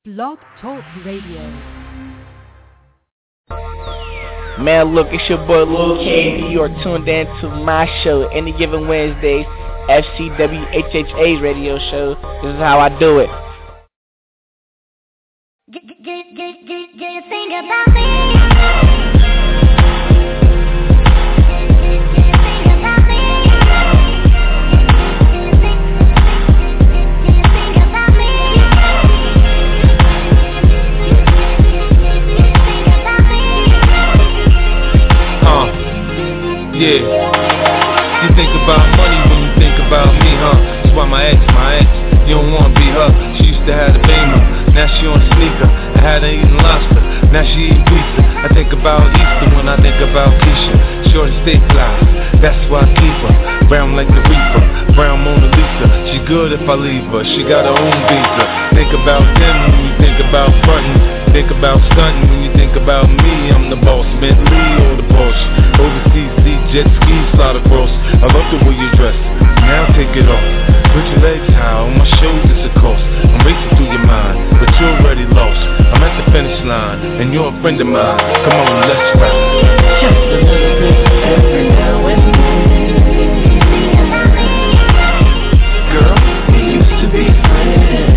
Blog Talk Radio. Man, look, it's your boy Lil KB. You're tuned in to my show any given Wednesday, FCWHHA's radio show. This is how I do it. Think about me. Yeah, you think about money when you think about me, huh? That's why my ex, you don't wanna be her. She used to have a Beamer, now she on a sneaker. I had her eating lobster, now she eating pizza. I think about Easter when I think about Keisha. Shorty stay fly, that's why I keep her. Brown like the Reaper, brown Mona Lisa. She good if I leave her, she got her own visa. Think about them when you think about frontin'. Think about stunting when you think about me. I'm the boss, Bentley or the Porsche. Overseas, see jet skis slide across. I love the way you dress, now take it off. Put your legs high, on my shoulders of course. I'm racing through your mind, but you're already lost. I'm at the finish line, and you're a friend of mine. Come on, let's ride. Just a little bit every now and then. Girl, we used to be friends.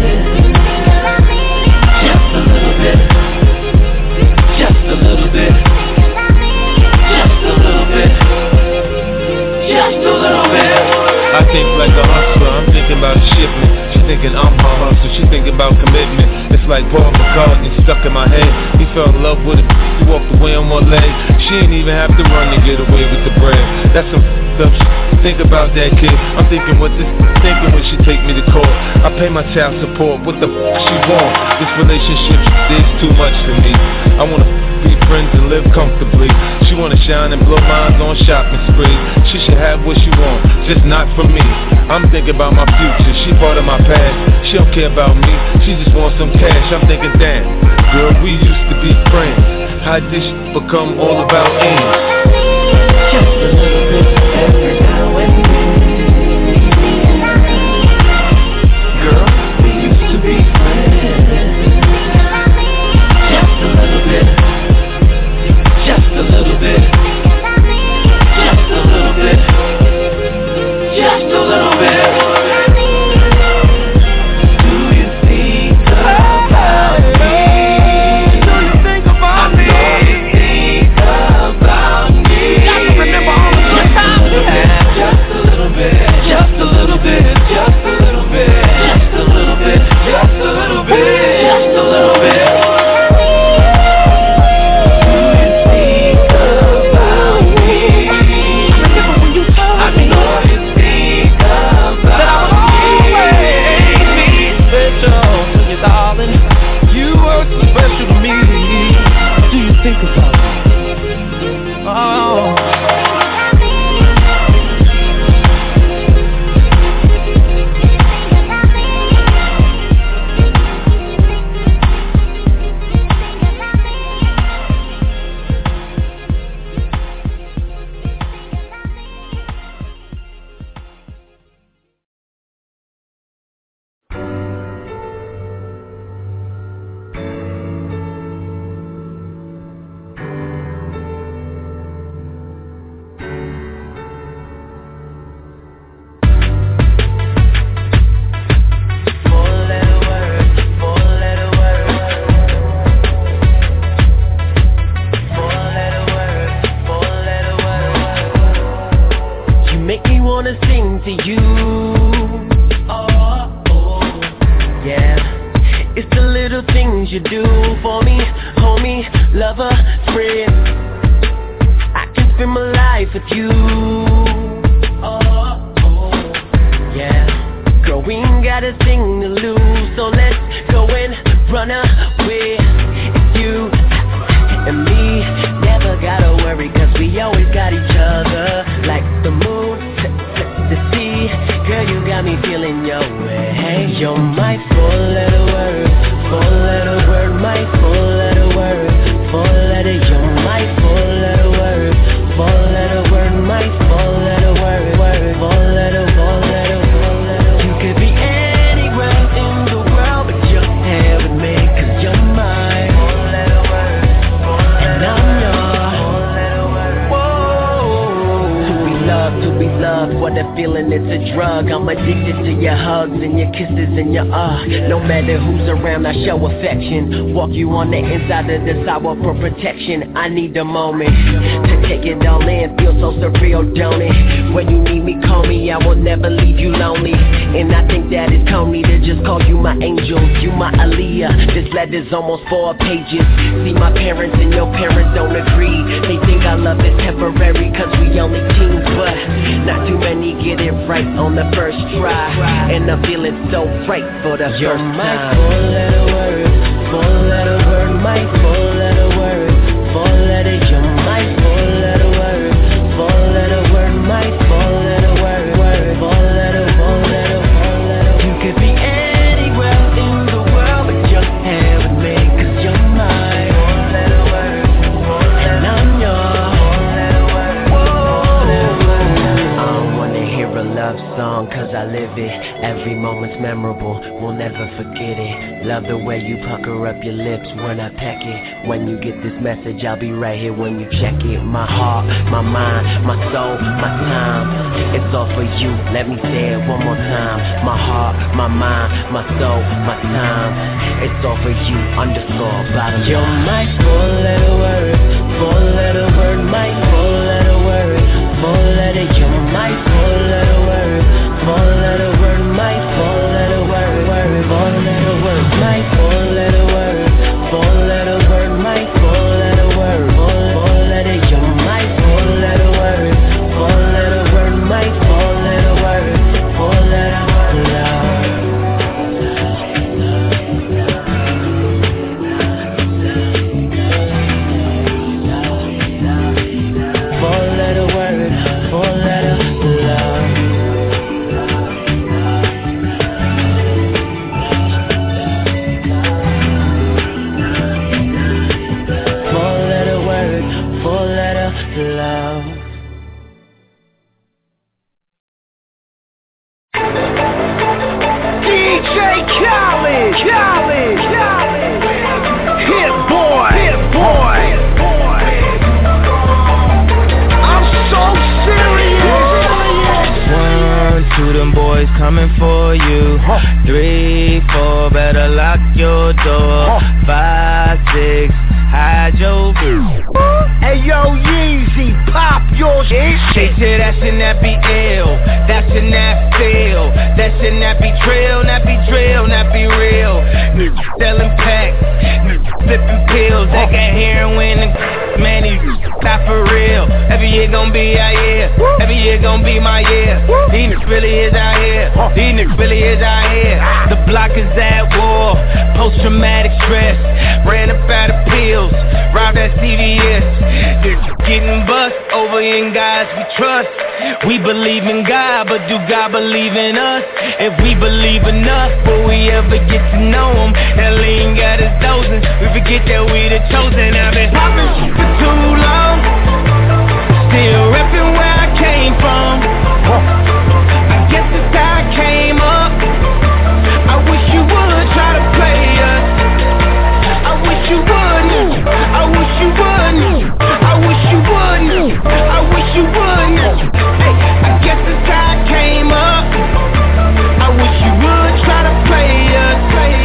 Just a little bit. Just a little bit. Just a little bit. Just a little bit. I think like a hustler, I'm thinking about shipment. She thinking I'm her hustler, she thinking about commitment. It's like Paul McCartney stuck in my head. He fell in love with it, he walked away on one leg. She ain't even have to run to get away with the bread. That's some up shit. Think about that kid. I'm thinking what this thinking when she take me to court. I pay my child support, what the she want? This relationship is too much for me. I wanna be friends and live comfortably. She wanna shine and blow minds on shopping spree. She should have what she want, just not for me. I'm thinking about my future, she part of my past. She don't care about me, she just wants some cash. I'm thinking, damn, girl, we used to be friends. How'd this become all about ends? Just a little bit every now and then. Girl, we used to be friends. Just a little bit. Just a little bit. Just a little bit. Just a little bit. Do you think about me? Do you think about me? Do you think about me? Got to remember all the good times we had. Just a little bit. Just a little bit. Just a little bit. Just a little bit. Just a little bit. Just a little bit. Special to me. Do you think about it? Oh. Make feeling, it's a drug. I'm addicted to your hugs and your kisses and your no matter who's around, I show affection. Walk you on the inside of the sidewalk for protection. I need a moment to take it all in. Feel so surreal, don't it? When you need me, call me. I will never leave you lonely. And I think that it's Tony to just call you my angel. You my Aaliyah. This letter's almost 4 pages. See, my parents and your parents don't agree. They think our love is temporary cause we only teens. But not too many get it right on the first try. And I'm feeling so right for the You're first time. my 4-letter word, 4-letter word, my 4-letter word, 4-letter, you're my 4-letter word, 4-letter word, my 4-letter word, 4-letter, 4-letter, 4-letter. You could be anywhere in the world, but you're here with me, cause you're my 4-letter word, and I'm your 4-letter word, 4-letter word. I don't wanna hear a love song cause I live it. Every moment's memorable, we'll never forget it. Love the way you pucker up your lips when I peck it. When you get this message, I'll be right here when you check it. My heart, my mind, my soul, my time, it's all for you, let me say it one more time. My heart, my mind, my soul, my time, it's all for you, underscore, bottom line. You're my 4-letter word, 4-letter word, my 4-letter word, 4-letter, you're my 4-letter word, 4-letter word, my 4-letter word, 4-letter word, my 4-letter word, 4-letter word, my 4-letter word, 4-letter, you're my 4-letter word, 4-letter word, my 4-letter word, 4-letter love. 4-letter word, 4-letter love. 4-letter word, 4-letter love. DJ Khaled, Hit Boy, I'm so serious. 1, 2, them boys coming for you. 3, 4, better lock your door. 5, 6, hide your boo. Hey yo, Yeezy, pop your shit. They say that should not be ill, that should not feel, that should not be trill, not be drill, not be real. Niggas selling packs, niggas flipping pills, they got heroin and man, these not for real. Every year gon' be our year, every year gon' be my year. These niggas really is out here, these niggas really is out here. The block is at war, post-traumatic stress, ran up out of pills, robbed at CVS. Getting bust over in guys we trust. We believe in God, but do God believe in us? If we believe enough, will we ever get to know him? That lean got us dozing, we forget that we the chosen. I've been popping shit for too long, still repping where I came from. I guess it's how I came up. I wish you would try to play us. I wish you wouldn't. I wish you wouldn't. I wish you wouldn't. I wish you wouldn't. Hey, I guess it's how I came up. I wish you would try to play us.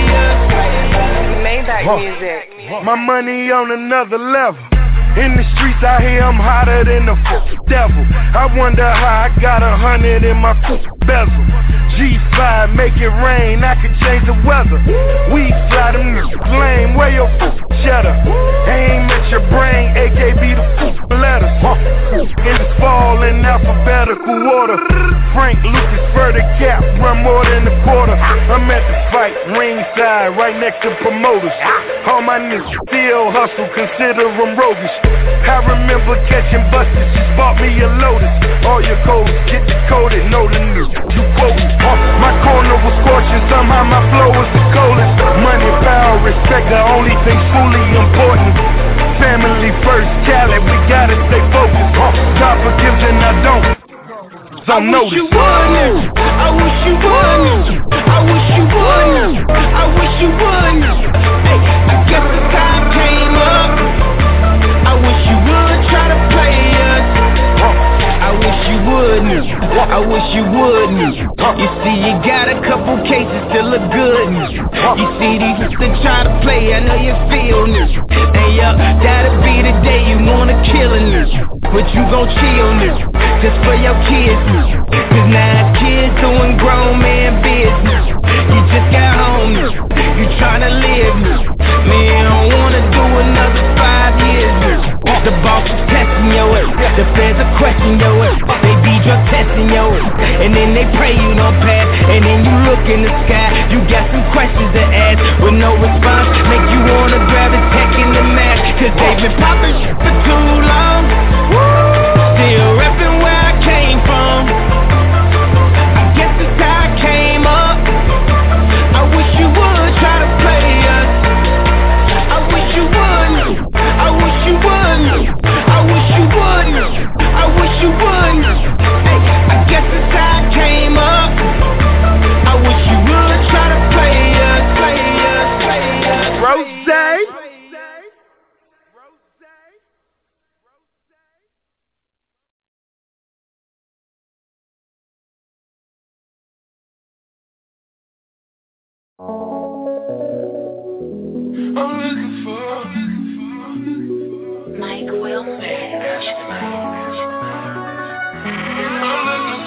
Maybach music. My money on another level. In the streets out here, I'm hotter than the devil. I wonder how I got 100 in my bezel. G5, make it rain, I could change the weather. We fly them lame, where your cheddar? Aim at your brain, AKB the letters. It's fall in alphabetical order. Frank Lucas, Verdi Cap, run more than a quarter. I'm at the fight, ringside, right next to promoters. All my niggas still hustle, consider them roguish. I remember catching buses, just bought me a Lotus. All your codes, get decoded, know the news, you quoting. My corner was scorching, somehow my flow was the coldest. Money, power, respect, the only thing truly important. Family first, Cali, we gotta stay focused. God forgives and I don't. I wish you wouldn't. I wish you wouldn't. I wish you wouldn't. I wish you wouldn't. Hey, I guess the time came up. I wish you would try to play us. I wish you wouldn't. I wish you would. You see, you got a couple cases still look good. You see, these that try to play, I know you feel me. And yo, that'll be the day you wanna kill a nigga, but you gon' chill nigga, just for your kids. Cause now kids doing grown man business. You just got home, you tryna live. Man, I don't wanna do another 5 years. The boss is testing your ass, the feds are questioning your ass, they be drug testing your ass, and then they pray you don't pass, and then you look in the sky, you got some questions to ask, with no response, make you wanna grab a tech in the mask, cause they've been popping shit for too long, still repping where I came from, I guess it's how I came up, I wish you would try to play us, I wish you would, I wish you would, I wish you would, I wish you would, hey, I guess it's how I came up, I wish you would try to play us, play us, play us. Rose. I'm looking for Mike Wilson. I'm looking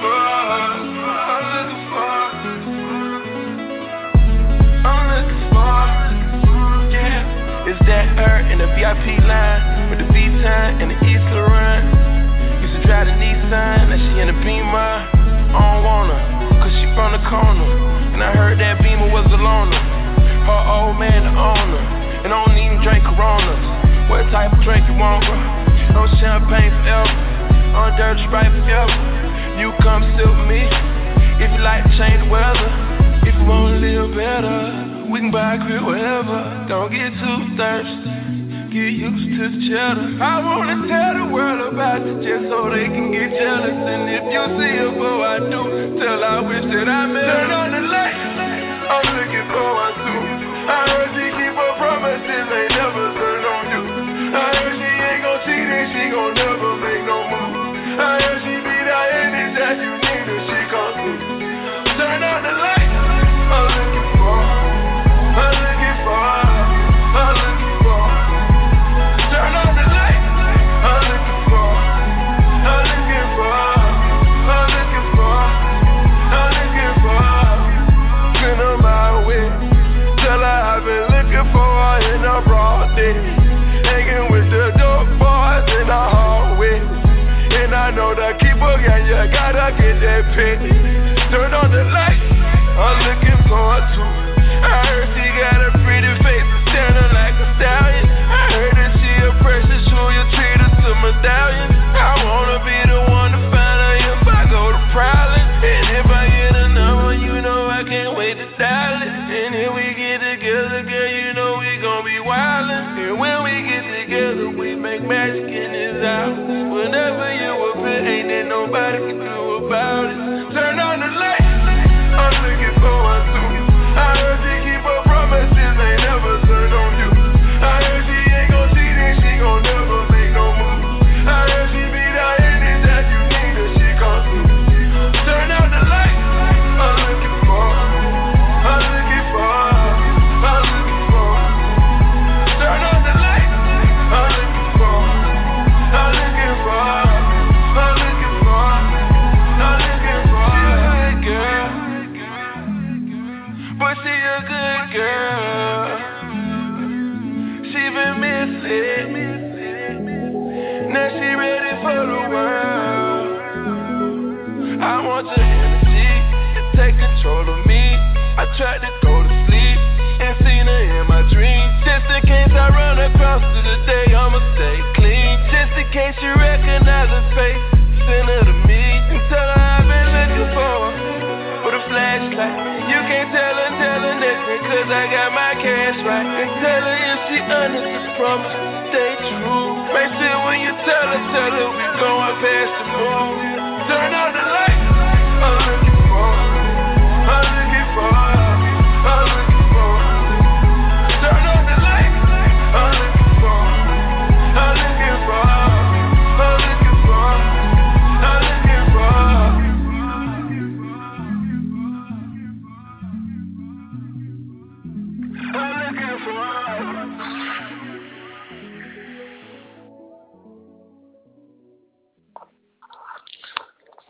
for, yeah. It's that her in the VIP line with the V-Time and the East Laurent. Used to drive the Nissan, now she in the Beamer. I don't want her, cause she from the corner. And I heard that Beamer was a loner. Her old man the owner, and I don't even drink Coronas. What type of drink you want, bro? No champagne forever, on dirty Sprite forever. You come sit with me, if you like to change the weather. If you wanna live better, we can buy a crib wherever. Don't get too thirsty, get used to the cheddar. I wanna tell the world about you just so they can get jealous. And if you see her before I do, tell her I wish that I met her. Turn on the light, I'm looking for my suit. I heard she keep her promises, ain't never turn on you. I heard she ain't gon' cheat and she gon' never make no move. I heard she be there anytime you need her, she come through. Turn on the light, I'm looking for, I'm looking for, I'm looking for. Turn on the light, I'm looking for, I'm looking for, I'm looking for, I'm looking for. Send her my way. Tell her I've been looking for her in a broad day, hanging with the dope boys in the hallway. And I know the keeper, yeah, you gotta get that pay. Turn on the light, I'm looking for her too. I heard she got a pretty face, standing like a stallion. I heard that she a precious jewel, you treat her to medallion. I wanna be the one to find her if I go to Prowling. And if I get a number, you know I can't wait to dial it. And if we get together, girl, you know we gon' be wildin'. And when we get together, we make magic in this house. Whenever you appear, ain't there nobody can do about it. Turn on the light, I'm looking for one too. I heard she keep her promises, ain't never turn on you. I heard she ain't gon' cheat and she gon' never make no move. I heard she be there anytime you need her, she come through. Turn on the light, I'm looking for, I'm looking for, I'm looking for. Turn on the light, I'm looking for, I'm looking for, I'm looking for, I'm looking for. She a good girl, but she a good girl. She been missing, now she ready for the world. I want your energy to take control of me. I tried to go to sleep and seen her in my dreams. Just in case I run across to the day, I'ma stay clean. Just in case you recognize her face, send her to me and tell her I've been looking for her with a flashlight. You can't tell her nothing, cause I got my cash right. And tell her if she honest, just promise to stay true. Make sure when you tell her we going past the moon. Turn on the light, I'm looking for, I'm looking for, I'm looking for. Turn on the light, I'm looking for, I'm looking for, I'm looking for, I'm looking for.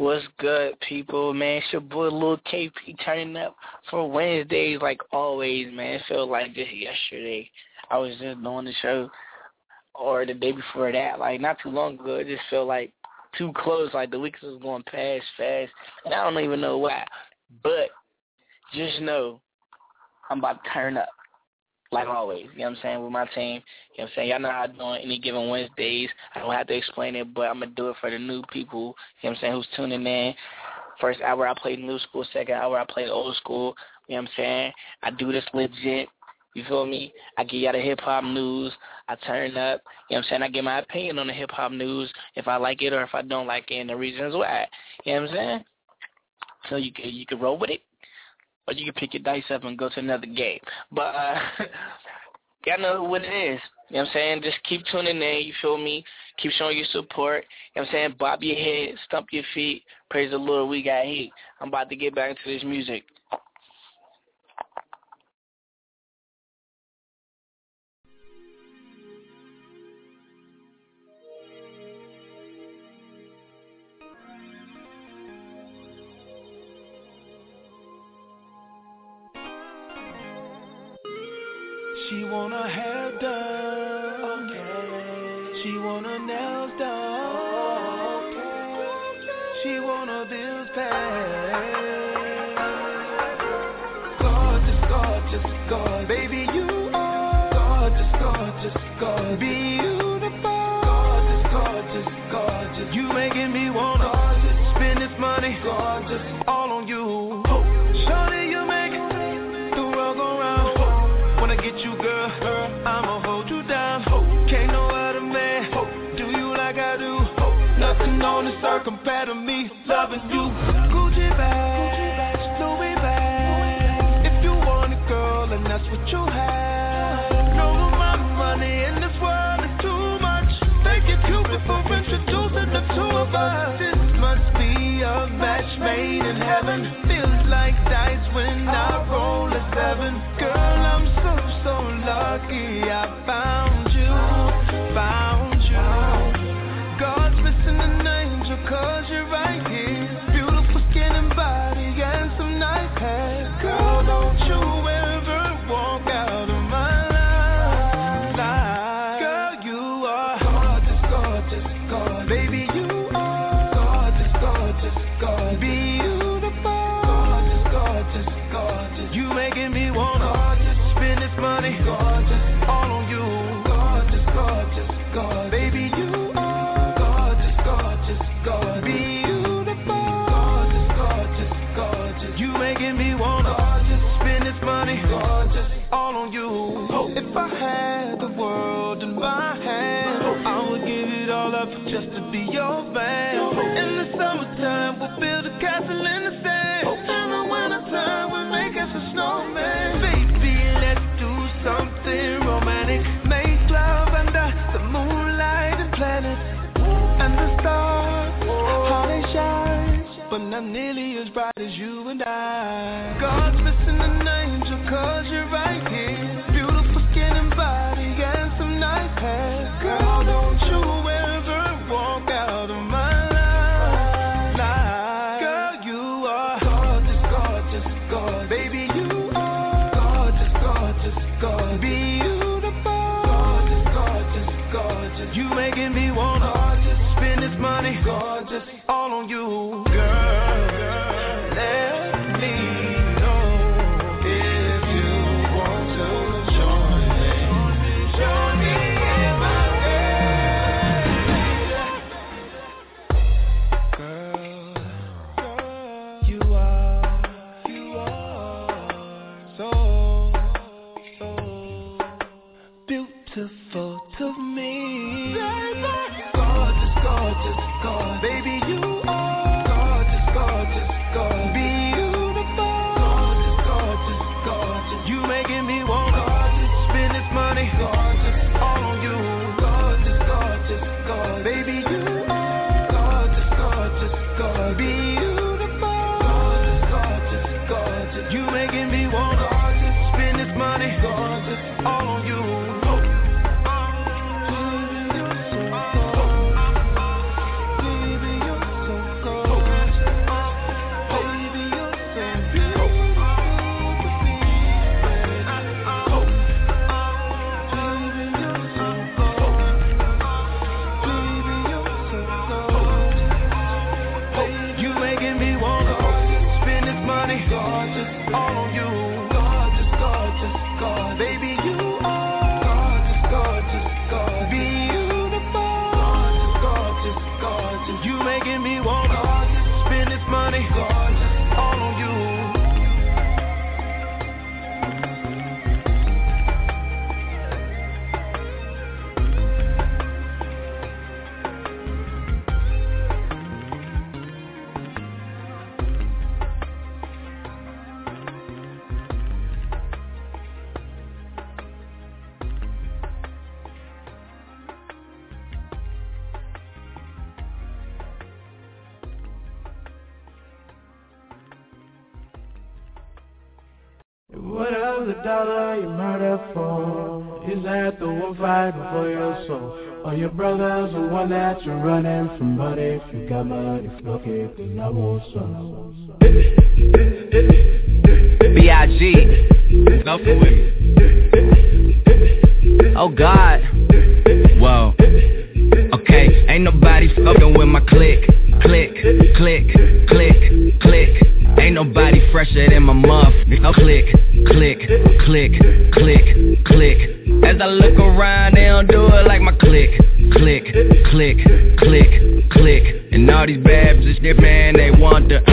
What's good, people, man? It's your boy Lil KP turning up for Wednesdays like always, man. It felt like just yesterday I was just doing the show, or the day before that, like not too long ago. It just felt like too close, like the weeks was going past fast, and I don't even know why. But just know I'm about to turn up. Like always, you know what I'm saying, with my team. You know what I'm saying? Y'all know how I'm doing any given Wednesdays. I don't have to explain it, but I'm going to do it for the new people, you know what I'm saying, who's tuning in. First hour I play new school, second hour I play old school, you know what I'm saying? I do this legit, you feel me? I give y'all the hip-hop news. I turn up, you know what I'm saying? I give my opinion on the hip-hop news, if I like it or if I don't like it, and the reasons why, you know what I'm saying? So you can roll with it. Or you can pick your dice up and go to another game. But y'all know what it is. You know what I'm saying? Just keep tuning in, you feel me? Keep showing your support. You know what I'm saying? Bob your head, stump your feet. Praise the Lord, we got heat. I'm about to get back into this music. She want her hair done, okay. She want her nails done, okay. She want her bills paid. Gorgeous, gorgeous, gorgeous. Baby, you are gorgeous, gorgeous, gorgeous. Beautiful. Gorgeous, gorgeous, gorgeous. You making me wanna spend this money, gorgeous, all on you. Shawty, you make the world go round. When I get you, girl, I'ma hold you down. Can't no other man do you like I do. Nothing on the circumpared to me loving you. Gucci bag, Louis bag. If you want it, girl, and that's what you have. No amount of money in this world is too much. Thank you, Cupid, for introducing the two of us. This must be a match made in heaven. Feels like dice when I roll a 7. Girl, I'm so lucky I found you. God's missing an angel 'cause you're right here. Beautiful skin and body and some nice hair. Girl, don't you ever walk out of my life. Girl, you are gorgeous, gorgeous, gorgeous. Baby, you are gorgeous, gorgeous, gorgeous. Beautiful. Gorgeous, gorgeous, gorgeous. You making me wanna spend this money, gorgeous, all on you. Gorgeous, gorgeous, gorgeous. Baby, you are gorgeous, gorgeous, gorgeous. Beautiful. Gorgeous, gorgeous, gorgeous. You making me wanna spend this money, gorgeous, all on you. If I had the world in my hands, I would give it all up just to be your man. In the summertime, we'll build a castle in the sand. In the wintertime, we'll make us a snowman. Baby, let's do something romantic. Make love under the moonlight and planets and the stars, how they shine, but not nearly as bright as you and I. God's missing an angel 'cause you're right here. Beautiful skin and body and some nice hair. Girl, don't you ever walk out of my life. Girl, you are gorgeous, gorgeous, gorgeous. Baby, you are gorgeous, gorgeous, gorgeous. Beautiful. Gorgeous, gorgeous, gorgeous. You making me wanna spend this money, gorgeous, all on you. Girl, let me know if you want to join me. Join me in my bed. Girl, you are so beautiful to me. Gorgeous, gorgeous, gorgeous. Baby, you are gorgeous, gorgeous, gorgeous. Beautiful. Gorgeous, gorgeous, gorgeous. You making me wanna spend this money, gorgeous, all on you. Gorgeous, gorgeous, gorgeous. Baby, you are gorgeous, gorgeous, gorgeous. Beautiful. Gorgeous, gorgeous, gorgeous. You making me wanna spend this money, gorgeous, all on you. Baby, you're so dollars a dollar you murder for? Is that the one fighting for your soul? Or your brother's the one that you're running from? But if you got money, fuck it, then I want some. B.I.G. Nothing with me. Oh God. Whoa. Okay, ain't nobody fucking with my click. Click, click, click, click. Ain't nobody fresher than my muff. Oh, click, click, click, click, click. As I look around, they don't do it like my click. Click, click, click, click. And all these bad bitches, man, they want the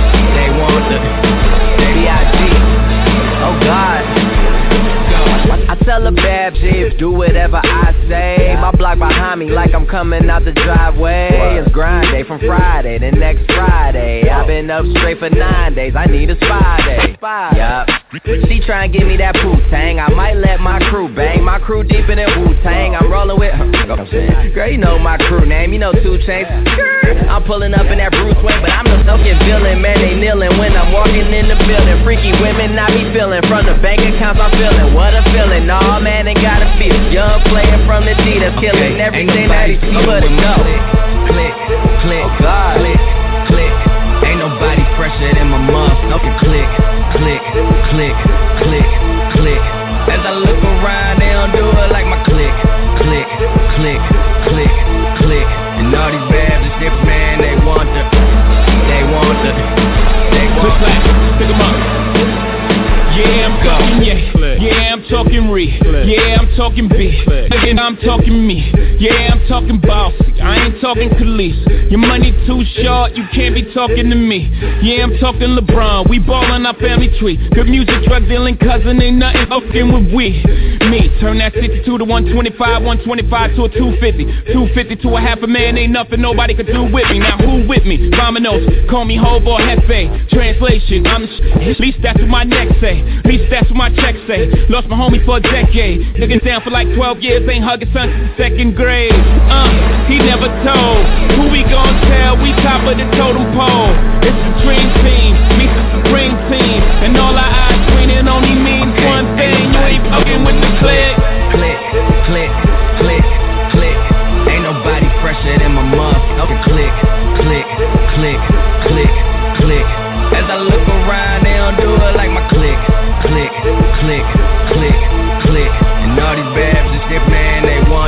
B.I.G. Oh God. I tell a bad bitch, do whatever I say. My block behind me like I'm coming out the driveway. It's grind day from Friday to next Friday. I've been up straight for 9 days, I need a spy day. Yup. She try and give me that Wu-Tang. I might let my crew bang. My crew deep in that Wu-Tang. I'm rolling with girl, you know my crew name, you know 2 Chainz. I'm pulling up in that Bruce Wayne, but I'm the fucking villain. Man, they kneeling when I'm walking in the building. Freaky women I be feeling. From the bank accounts I'm feeling. What a feeling. Nah, man, they gotta feel it. Young player from the D that's killing everything that he see but a go. Click, click, oh God. Click, click. Ain't nobody fresher than my motherfucking click, click, click, click, click. As I look around, they don't do it like my click, click, click, click, click. And all these bad bitches, man, they want the. Pick 'em up. Yeah, I'm talking yeah, I'm talking yeah, I'm talking B, again I'm talking me, yeah, I'm talking bossy, I ain't talking Khalees. Your money too short, you can't be talking to me. Yeah, I'm talking LeBron, we ballin' our family tree. Good music, drug dealing cousin, ain't nothing fucking with we. Me, turn that 62 to 125, 125 to a 250, 250 to a half a man, ain't nothing nobody could do with me. Now who with me? Vamanos, call me Hov or Hefe. Translation, I'm the at least that's what my neck say. At least that's what my check say. Lost my homie for a decade. Niggas down for like 12 years, ain't hugging son since the 2nd grade. He never told. Who we gon' tell? We top of the totem pole. It's the dream team, meets the supreme team. And all our eyes greenin' only means one thing. You ain't fucking with the click. Click, click, click, click. Ain't nobody fresher than my motherfucking click. Click, click, click, click. As I look around, they don't do it like my click. Click, click, click, click. And all these bad bitches, man, they want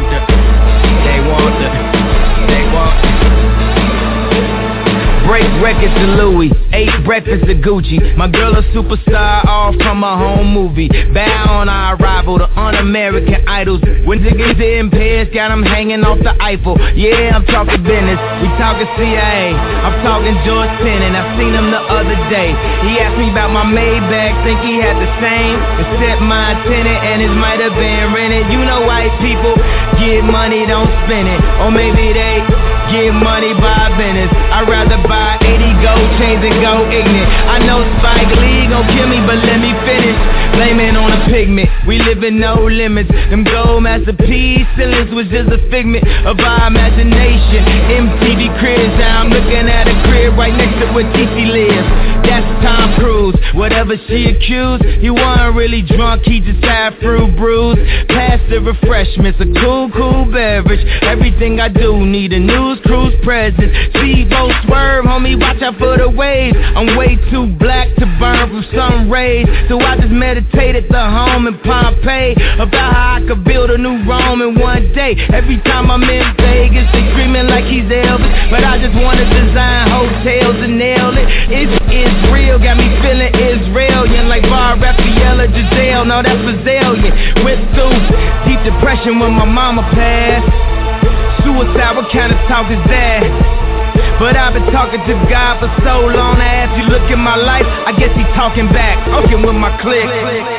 break records to Louis, 8 breakfasts to Gucci. My girl a superstar, all from a home movie. Bow on our arrival to Un-American Idols. When niggas in Paris, got them hanging off the Eiffel. Yeah, I'm talking business, we talking CIA. I'm talking George Tenet, I seen him the other day. He asked me about my Maybach, think he had the same. Except my tenant and his might have been rented. You know white people get money, don't spend it. Or maybe they get money by business. I'd rather buy 80 gold chains and go ignorant. I know Spike Lee gon' kill me, but let me finish. Blame it on a pigment, we live in no limits. Them gold masterpiece ceilings was just a figment of our imagination. MTV cribs, now I'm looking at a crib right next to where TC lives. That's Tom Cruise, whatever she accused. He wasn't really drunk, he just had fruit brews. Pass the refreshments, a cool beverage. Everything I do need a news cruise presence. Speedboat swerve, homie, watch out for the waves. I'm way too black to burn from sun rays, so I just meditate at the home in Pompeii about how I could build a new Rome in one day. Every time I'm in Vegas, they screaming like he's Elvis, but I just wanna design hotels and nail it. It's real, got me feeling Israelian like Bar Raphael or Giselle. No, that's Brazilian. Went through deep depression when my mama passed. Suicide, what kind of talk is that? But I've been talking to God for so long. Now as you look at my life, I guess he's talking back, talking with my clique.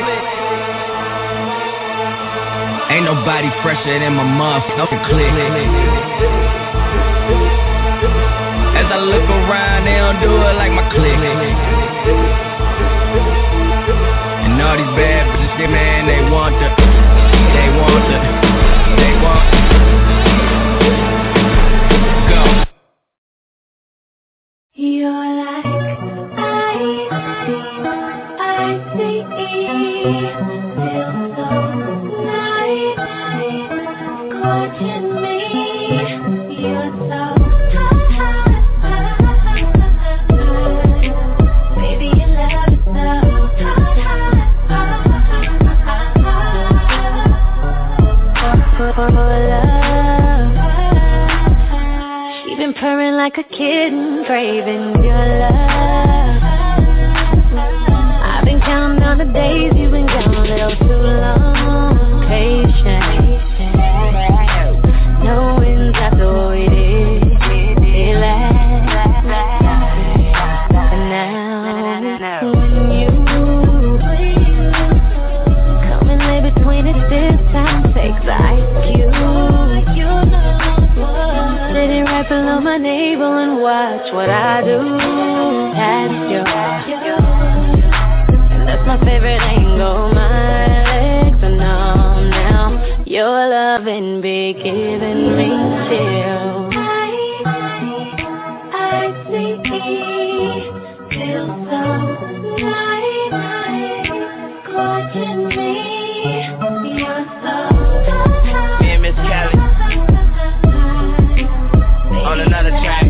Ain't nobody fresher than my motherfucking clique. As I look around, they don't do it like my clique. And all these bad bitches, man, they want You're like I see. Like a kitten craving your love. I've been counting down the days you've been gone a little too long. Patient, knowing that's all we did. It lasts. And now when you come and lay between us this time, takes the ice cube. Sitting right below my navel and watch what I do. That's yours, and that's my favorite angle. My legs are numb now. Your loving be giving me chills. I see, feel so nice, clutching me. You're so yeah, Miss Kelly. On another track.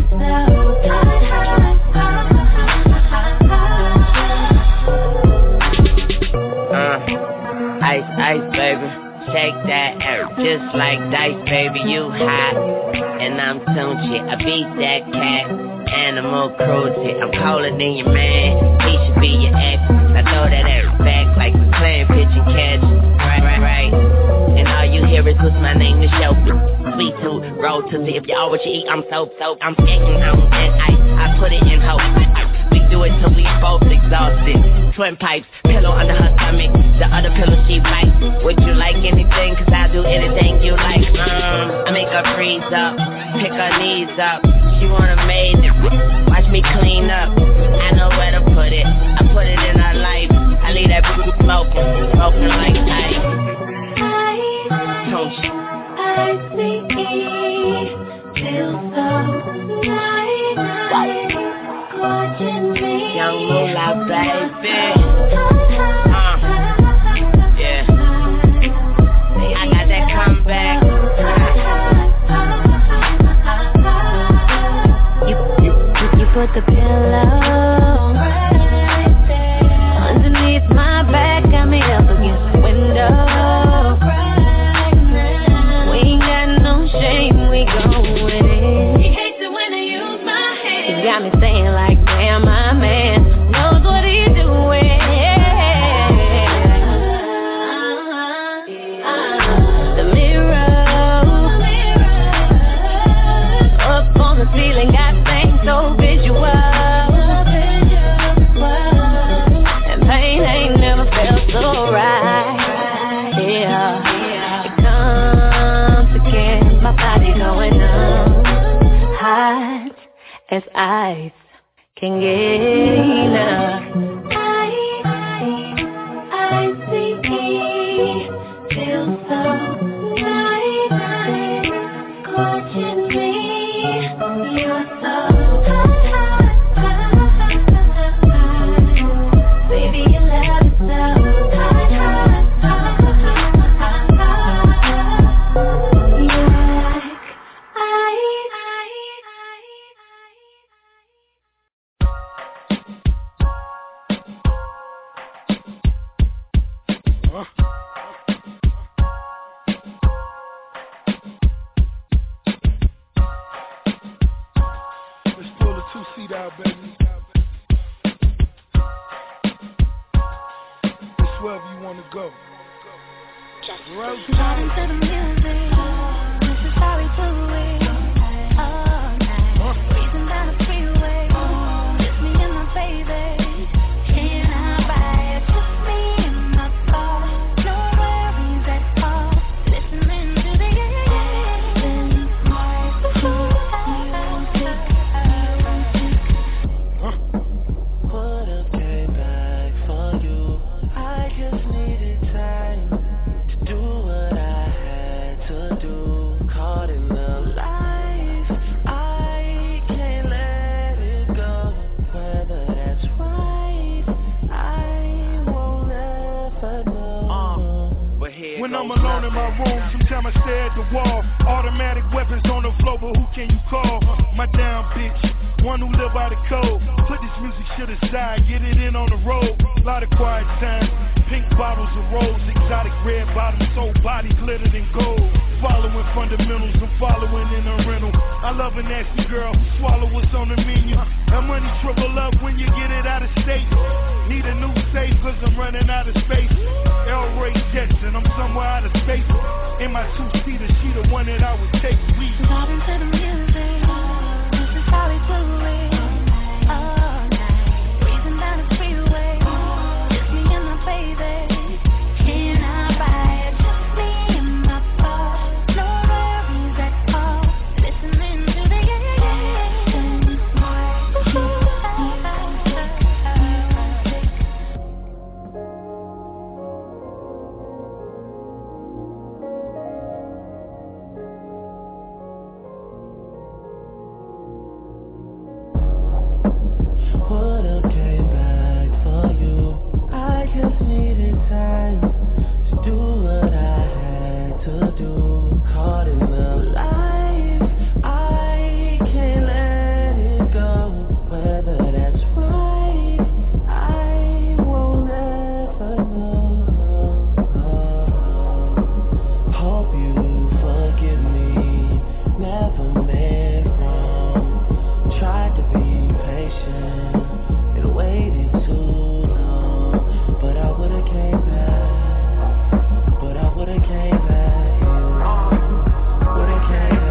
Ice, baby, shake that air, just like dice, baby, you hot, and I'm Tunchi, I beat that cat, animal cruelty, I'm colder than your man, he should be your ex, I throw that air back like we playing pitch and catch, right, and all you hear is what's my name, the show, sweet tooth, roll to see if you all what you eat, I'm so, I'm skating on that ice, I put it in hope, we do it till we both exhausted, twin pipes, pillow under her stomach, the other pillow she bites, would you like anything, cause I'll do anything you like, I make her freeze up, pick her knees up, she want a maid, watch me clean up, I know where to put it, I put it in her life, I leave that boo smoking like ice, don't you? I see, feel so nice, watching me. Young moolah, baby. Yeah. I got that comeback. You put the pillow underneath my back, got me up against the window. We ain't got no shame, we go with it. He hates it when I use my hands. He got me saying like, damn, my man knows what he's doing. The mirror up on the ceiling got things so visual, and pain ain't never felt so right. Yeah, it comes again, my body going numb, hot as ice can get enough. I see, feel so nice, clutching me. You're so baby, you love it so Let's pull the 2-seat out, baby. It's wherever you want to go. Listen to the music. This is how we do it. All night, breezing down the freeway. Just me and my baby. Can I ride? Just me and my car. No worries at all. Listening to the Put a payback for you. I just needed time to do what I had room, sometimes I stare at the wall. Automatic weapons on the floor, but who can you call? My down bitch, one who live by the code. Put this music shit aside, get it in on the road. Lot of quiet time, pink bottles of rose, exotic red bottoms, soul body glittered in gold. Following fundamentals, I'm following in a rental. I love a nasty girl who swallow what's on the menu. That money triple up when you get it out of state. Need a new safe cause I'm running out of space. L-Ray Jetson, I'm somewhere out of space. In my two-seater, she the one that I would take. We vibing to the music, this is how we do it. All night, breezing down the freeway. Just me and my baby. Can I buy it? Just me and my car. No worries at all. Listening to the Would've came back for you. I just needed time to do what I had to do. Caught in the life, I can't let it go. Whether that's right, I won't ever know. Hope you forgive me. Never meant wrong. Tried to be patient. Waited too long, but I would've came back. But I would've came back. Would've came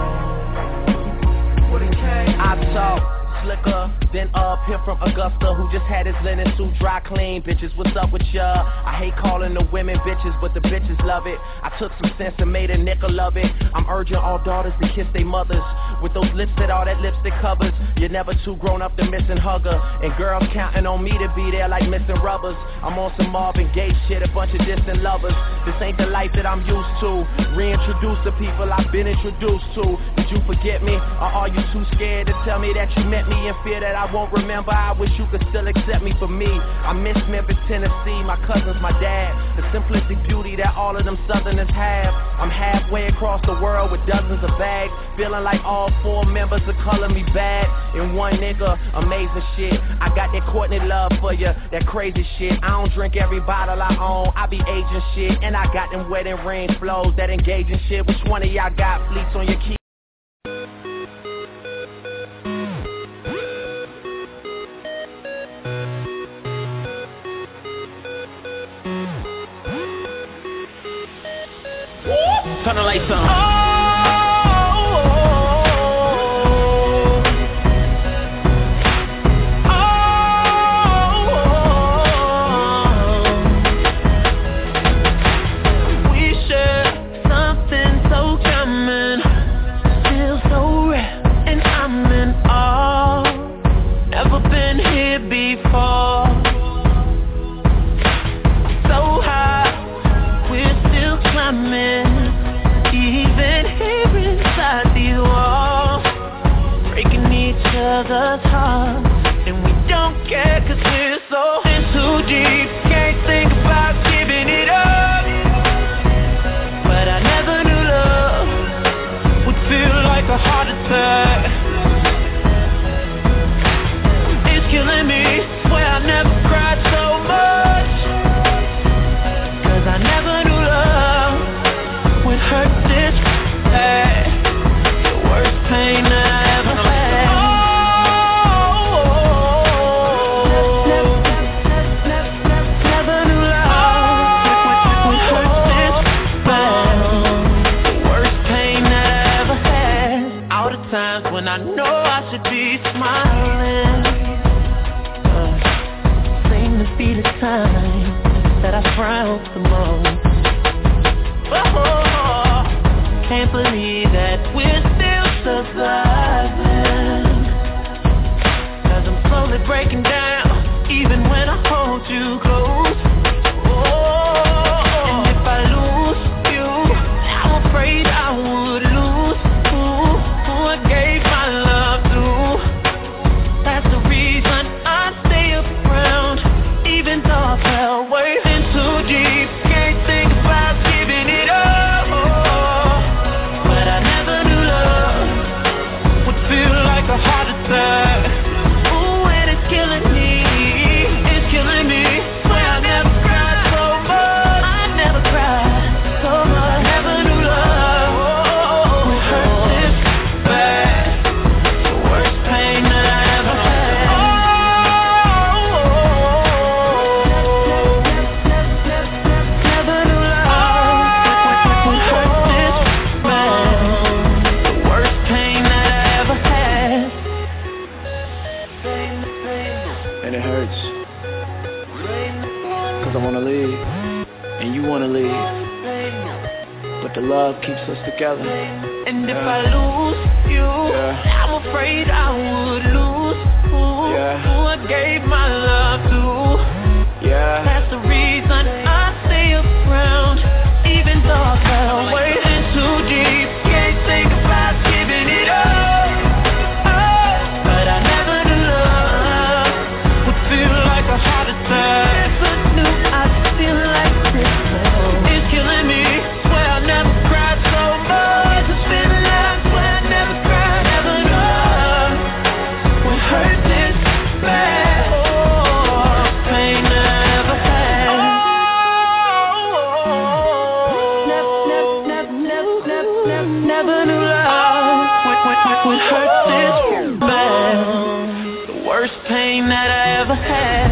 back. Would've came. I saw Slicker, then up here from Augusta, who just had his linen suit dry clean. Bitches, what's up with ya? I hate calling the women bitches, but the bitches love it. I took some sense and made a nickel of it. I'm urging all daughters to kiss their mothers with those lips that all that lipstick covers. You're never too grown up to miss and hugger, and girls counting on me to be there like missing rubbers. I'm on some Marvin Gaye shit, a bunch of distant lovers. This ain't the life that I'm used to. Reintroduce the people I've been introduced to. Did you forget me, or are you too scared to tell me that you met me in fear that I won't remember? I wish you could still accept me for me. I miss Memphis, Tennessee, my cousins, my dad. The simplistic beauty that all of them southerners have. I'm halfway across the world with dozens of bags, feeling like all 4 members are calling me bad. And one nigga, amazing shit. I got that Courtney love for ya, that crazy shit. I don't drink every bottle I own, I be aging shit. And I got them wedding ring flows, that engaging shit. Which one of y'all got fleets on your key? Turn the lights on. Other's hearts, and we don't care cause we're so in too deep. Can't think about giving it up, but I never knew love would feel like a heart attack. It's killing me, swear I never cried so much, cause I never knew love would hurt this bad. The worst pain that I ever had. When I know I should be smiling, seem to be the time that I frown the most. Oh, can't believe that we're still surviving, cause I'm slowly breaking down, even when I hold you close. Oh, and if I lose you, I'm afraid I would lose who I gave my love to. That's the reason I stay around, even though I fell way in too deep. Can't think about giving it up, but the love keeps us together. And if I lose you, I'm afraid I would lose who I gave my love to. That's the reason I stay around, even though I fell way in too deep. Can't think about giving it up. But I never knew love would feel like a heart attack. Never knew I'd feel like this. It's killing me. Swear I never cried so much. It's been life where I never cried. Never know what hurt this bad. Pain I ever had. Never knew love would hurt this bad. The worst pain that I ever had.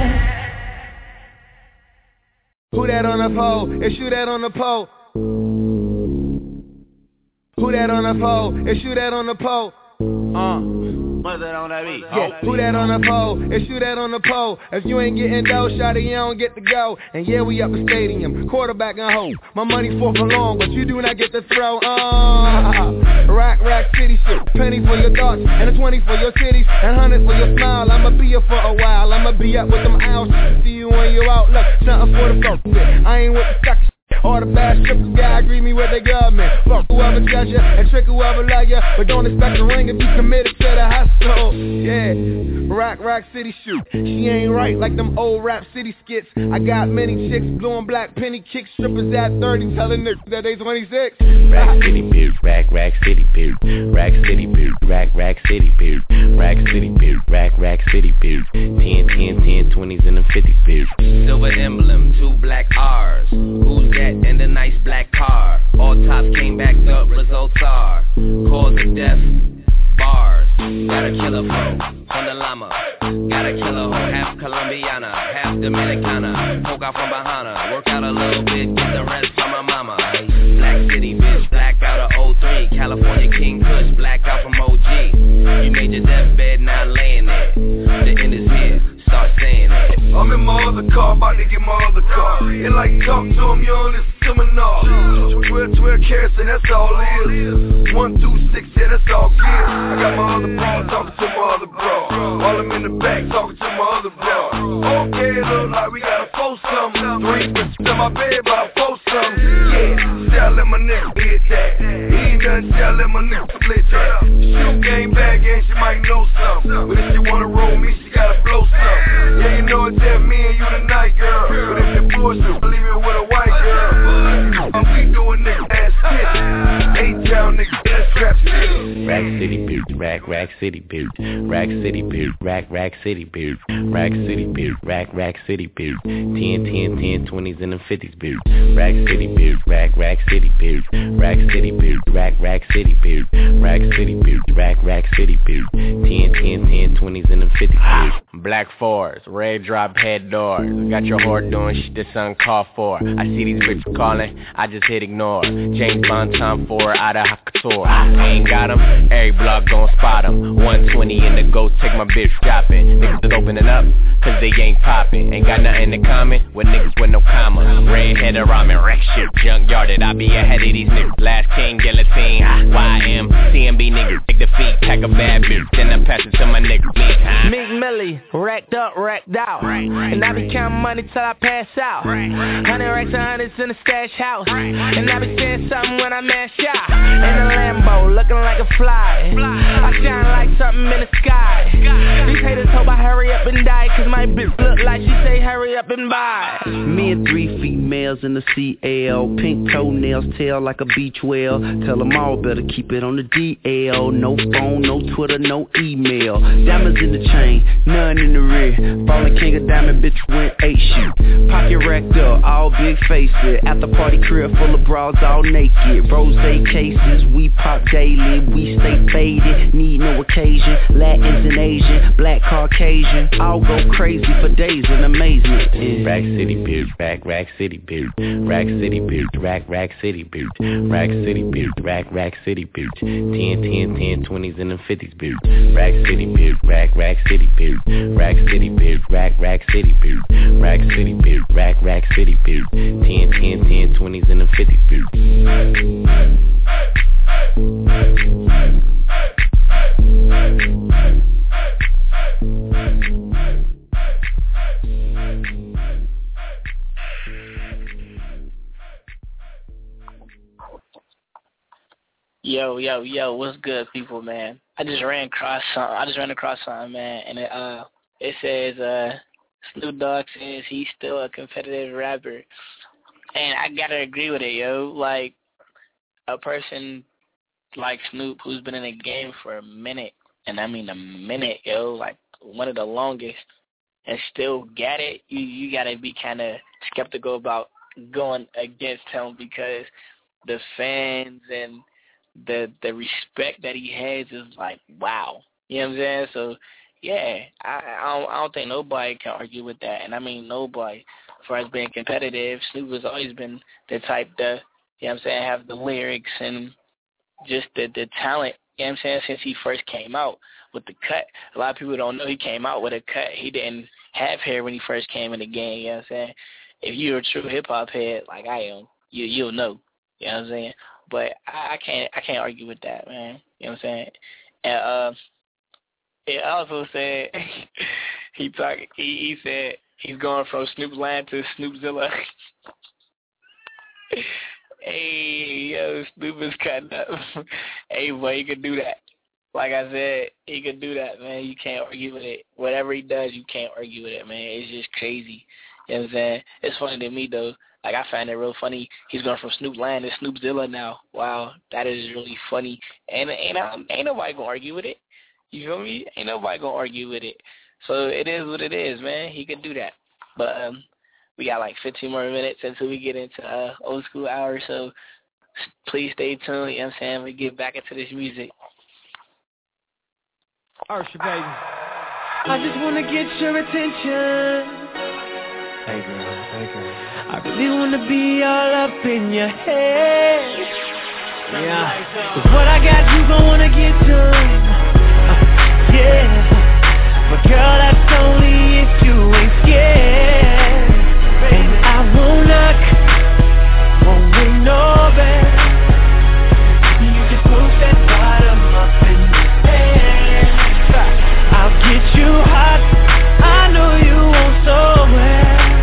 Who that on the pole? It's you that on the pole. Who that on the pole? It's you that on the pole. What's that on that beat? Yeah, who that on the pole? It's you that on the pole. If you ain't getting dough, shawty, you don't get to go. And yeah, we up the stadium, quarterback and home. My money for long, but you do not get to throw. Rack city shit. Penny for your thoughts, and a 20 for your titties, and 100 for your smile. I'ma be here for a while. I'ma be up with them owls. See you when you're out. Look, something for the folk. I ain't with the suckers. All the bad strippers, gotta greet me with their government. Fuck whoever judge ya and trick whoever love ya, but don't expect a ring and be committed to the hustle. Yeah, Rack City shoot. She ain't right like them old Rap City skits. I got many chicks, blue and black penny kick strippers at 30, telling niggas that they 26. Rack City beard, Rack City beard, Rack City beard, Rack City beard, Rack City beard, Rack City beard. 10, 20s and the 50s beard. Silver emblem, 2 black R's. Who's that in the nice black car? All tops came back up, results are cause of death, bars. Got a killer flow on the llama. Got a killer hoe, half Colombiana, half Dominicana. Poke out from behind her, work out a little bit, get the rest from my mama. Black City bitch, black out of 03. California King Kush, black out from OG. You made your deathbed, now laying there. The end is here, start saying it. I'm in my other car, about to get my other car. And like talk to him, you don't listen to me now. 12 carats and that's all it is. 1 through 6, yeah, that's all good. I got my other bro talking to my other bro. While I'm in the back talking to my other bro. Okay, look like we got a 4-something. 3 bitches in my bed, about 4-something. Yeah, tell let my nigga hit that. He ain't done tell let my nigga split that. Shoot game back and she might know something. But if she wanna roll me, she gotta blow something. Yeah, you know it's that me and you tonight, girl. But if you bullshit, leave it with a white girl. We doing nigga ass shit. H-Town nigga, ass trap shit. Rack City beard, Rack City beard, Rack City beard, Rack City beard, Rack City beard, Rack City beard. 10, 20s and the 50s beard. Rack City beard, Rack City beard, Rack City beard, Rack City beard, Rack City beard, Rack City beard. 10, 20s and the 50s beard. Black 4s, red drop head doors. Got your whore doing shit this uncalled for. I see these bitches calling, I just hit ignore. James Bond time 4 out of Couture. I ain't got them, every block gon' spot them. 120 in the go, take my bitch shopping. Niggas is opening up, cause they ain't popping. Ain't got nothing in common with niggas with no comma. Redhead of ramen, wreck shit, junkyarded. I be ahead of these niggas. Last king, guillotine, YM, CMB niggas. Take the feet, pack a bad bitch, then I pass it to my niggas. Meek Millie, racked up, racked out. And I be counting money till I pass out. 100 racks and hundreds in the stash house. And I be saying something when I mash out. In a Lambo, looking like a fly. I shine like something in the sky. These haters hope I hurry up and die, cause my bitch look like she say hurry up and buy. Me and 3 females in the CL. Pink toenails, tail like a beach whale. Tell them all better keep it on the DL. No phone, no Twitter, no email. Diamonds in the chain, none in the rear. Falling king of diamond, bitch went 8 shit. Pocket racked up, all big faces. After party crib full of bras, all naked. Rose cases, we pop daily. daily. We stay faded, need no occasion. Latins and Asian, black Caucasian, all go crazy for days in amazement. Yeah. Rack City bitch, rack city bitch, rack city bitch, rack city bitch, rack city bitch, rack city bitch, 10, 20s and them 50s bitch, rack city bitch, rack city bitch, rack city bitch, rack city bitch, rack city bitch, rack city bitch, 10, 20s and them 50s bitch. Yo, what's good, people, man? I just ran across something, man, and it says Snoop Dogg says he's still a competitive rapper, and I gotta agree with it, yo. Like, a person like Snoop who's been in the game for a minute, and I mean a minute, yo, like one of the longest, and still got it, you gotta be kind of skeptical about going against him, because the fans and the respect that he has is like, wow. You know what I'm saying? So, yeah, I don't think nobody can argue with that. And I mean nobody. As far as being competitive, Snoop has always been the type to, you know what I'm saying, have the lyrics and just the talent, you know what I'm saying, since he first came out with the cut. A lot of people don't know he came out with a cut. He didn't have hair when he first came in the game, you know what I'm saying? If you're a true hip-hop head like I am, you'll know, you know what I'm saying? But I can't argue with that, man. You know what I'm saying? And it also said he said he's going from Snoop Land to Snoopzilla. Hey, yo, Snoop is cutting up. Hey, boy, he could do that. Like I said, he could do that, man. You can't argue with it. Whatever he does, you can't argue with it, man. It's just crazy. You know what I'm saying? It's funny to me, though. Like, I find it real funny. He's going from Snoop Land to Snoopzilla now. Wow, that is really funny. And ain't nobody going to argue with it. You feel me? Ain't nobody going to argue with it. So it is what it is, man. He could do that. But we got like 15 more minutes until we get into old school hour. So please stay tuned. You know what I'm saying? We get back into this music. Ursha, baby. I just want to get your attention. Hey girl. I really wanna be all up in your head. Yeah. 'Cause what I got, you gon' wanna get done. Yeah. But girl, that's only if you ain't scared. And I won't knock, won't ring no bell. You just push that bottom up in the air. I'll get you hot, I know you want so well.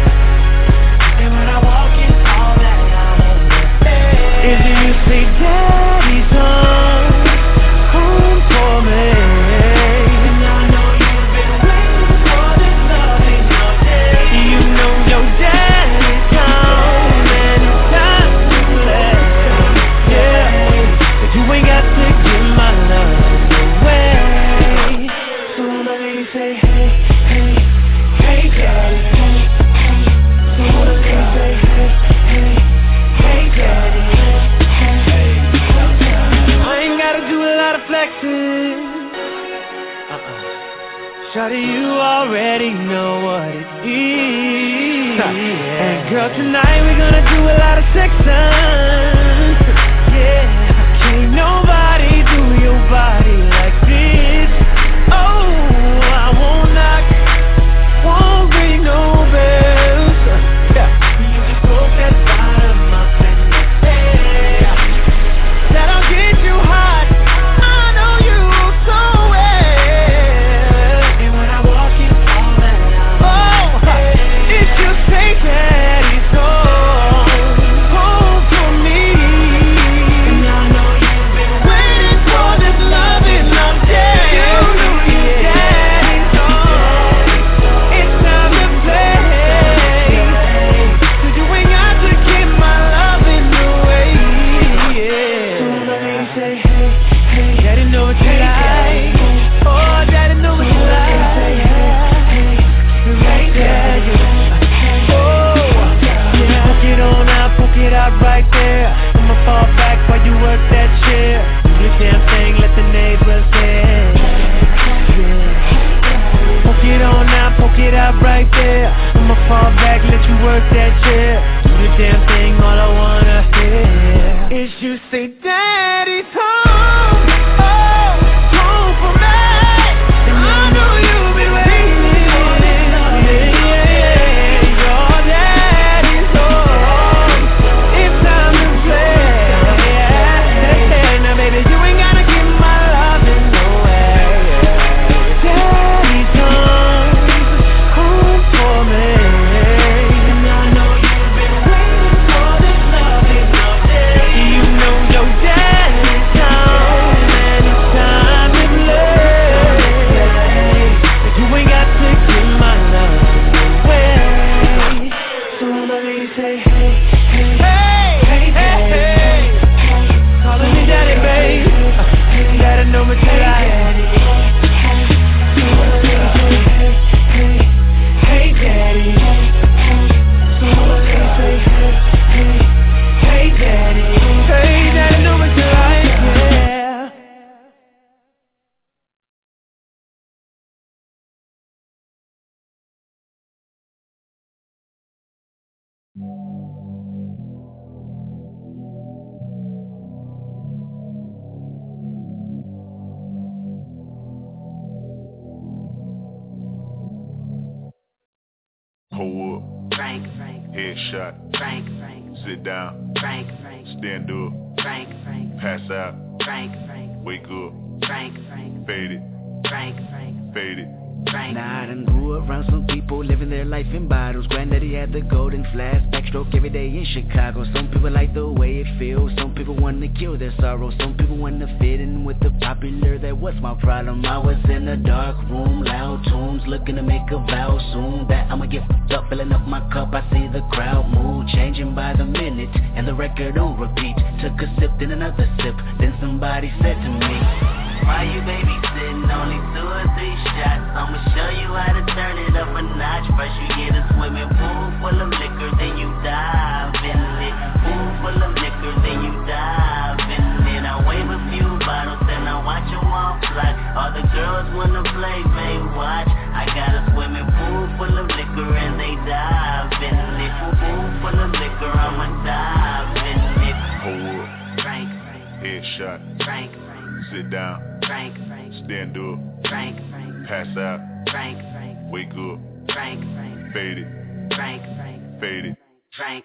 Say daddy's home for me. And I know you've been waiting for this love in your day. You know your daddy's home and it's time to play. Yeah, but you ain't got to give my love away. So let me say hey, hey, hey daddy, hey, hey. So let me say hey, hey, hey daddy. Shawty, you already know what it is. And girl, tonight we're gonna do a lot of sexing. Yeah, can't nobody do your body like this. Oh, I won't knock, won't ring no bells. Yeah, you just broke that bottom up in the air. That'll get you hot. I know you so well. Daddy's home for me. Headshot. Frank. Sit down. Frank. Stand up. Frank. Pass out. Frank. Wake up. Frank. Fade it. Frank. Fade it. Now I done grew around some people living their life in bottles. Granddaddy had the golden flask, backstroke every day in Chicago. Some people like the way it feels, some people want to kill their sorrow. Some people want to fit in with the popular, that was my problem. I was in a dark room, loud tunes, looking to make a vow soon that I'ma get f***ed up, filling up my cup. I see the crowd mood changing by the minute, and the record on repeat. Took a sip, then another sip, then somebody said to me, why you babysitting? Only 2 or 3 shots. I'ma show you how to turn it up a notch. First you get a swimming pool full of liquor, then you dive in it. Pool full of liquor, then you dive in it. I wave a few bottles, then I watch them all fly. All the girls wanna play, they watch. I got a swimming pool full of liquor, and they dive in it. Pool full of liquor, I'ma dive in it. Hold up. Frank. Headshot. Frank. Sit down. Frank. Stand up. Frank. Pass out. Frank. Wake up. Frank. Fade it. Frank. Fade it. Frank.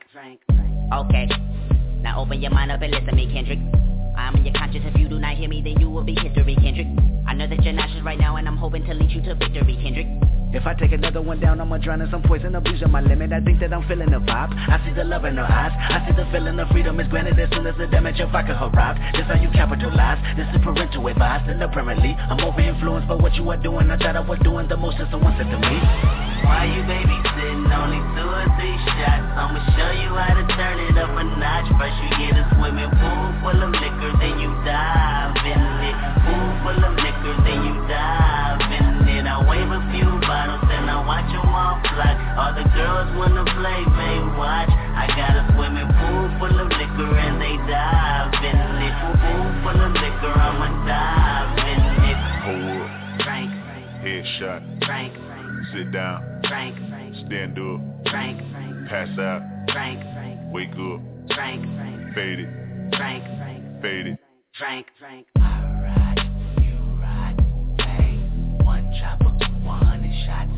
Okay, now open your mind up and listen to me, Kendrick. I'm in your conscience. If you do not hear me, then you will be history, Kendrick. I know that you're nauseous right now, and I'm hoping to lead you to victory, Kendrick. If I take another one down, I'ma drown in some poison, abusing my limit. I think that I'm feeling the vibe. I see the love in her eyes. I see the feeling of freedom is granted as soon as the damage of vodka arrives. This how you capitalize. This is parental advice, and apparently I'm over influenced by what you are doing. I thought I was doing the most, and someone said to me, why you babysitting? Only 2 or 3 shots. I'ma show you how to turn it up a notch. First you get a swimming pool full of liquor, then you dive in it. Pool full of liquor, then you dive in it. I wave a few bottles, then I watch them all fly. All the girls wanna play, they watch. I got a swimming pool full of liquor, and they dive in it. Pool full of liquor, I'ma dive in it. Hold up. Frank. Headshot. Frank. Sit down. Frank. Stand up. Frank. Pass out. Frank. Wake up. Frank. Fade it. Frank. Fade it. Frank. alright, you ride, bang, 1 chopper, 100 shots,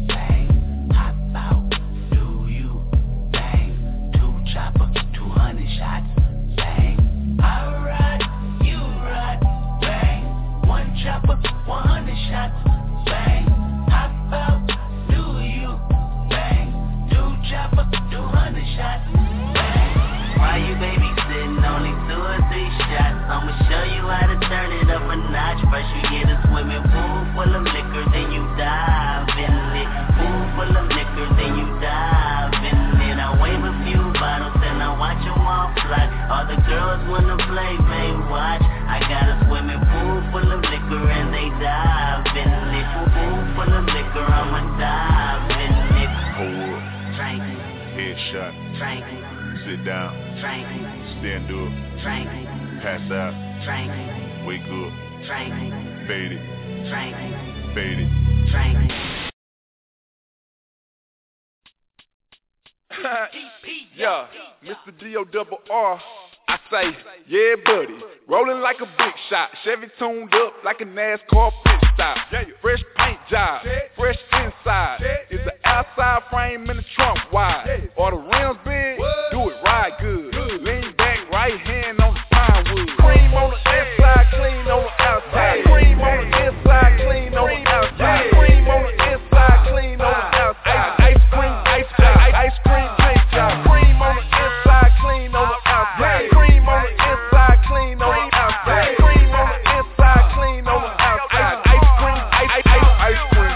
bang, hop out, do you, bang, 2 chopper, 200 shots, bang, alright, you ride, bang, 1 chopper, 100 shots, bang, hop out, do you, bang, 2 chopper, 200 shots, bang. Why you babysitting? Only 2 or 3 shots. I'ma show you how to turn it up a notch. First you get a swimming pool full of liquor, then you dive in it. Pool full of liquor, then you dive in it. I wave a few bottles, then I watch them all fly. All the girls wanna play, they watch. I got a swimming pool full of liquor, and they dive in it. Pool full of liquor, I'ma dive in it. Hold up. Frank. Headshot. Frank. Sit down. Frank. Stand up. Frank. Pass out. Frank. Wake up. Frank. Fade it. Frank. Fade it. Frank. Yeah, Mr. D-O-double-R. I say, yeah, buddy. Rolling like a big shot. Chevy tuned up like a NASCAR pit stop. Fresh paint job, fresh inside. Is the outside frame in the trunk wide? Or the rims big? Do it right good. Lean back, right hand on the pine wood. Cream on the inside, clean on the outside. Cream on the inside, clean on the outside. Cream on the inside, clean on the outside. Ice cream paint job. Cream on the inside, clean on the outside. Cream on the inside, clean on the outside. Cream on the inside, clean on the outside. Ice cream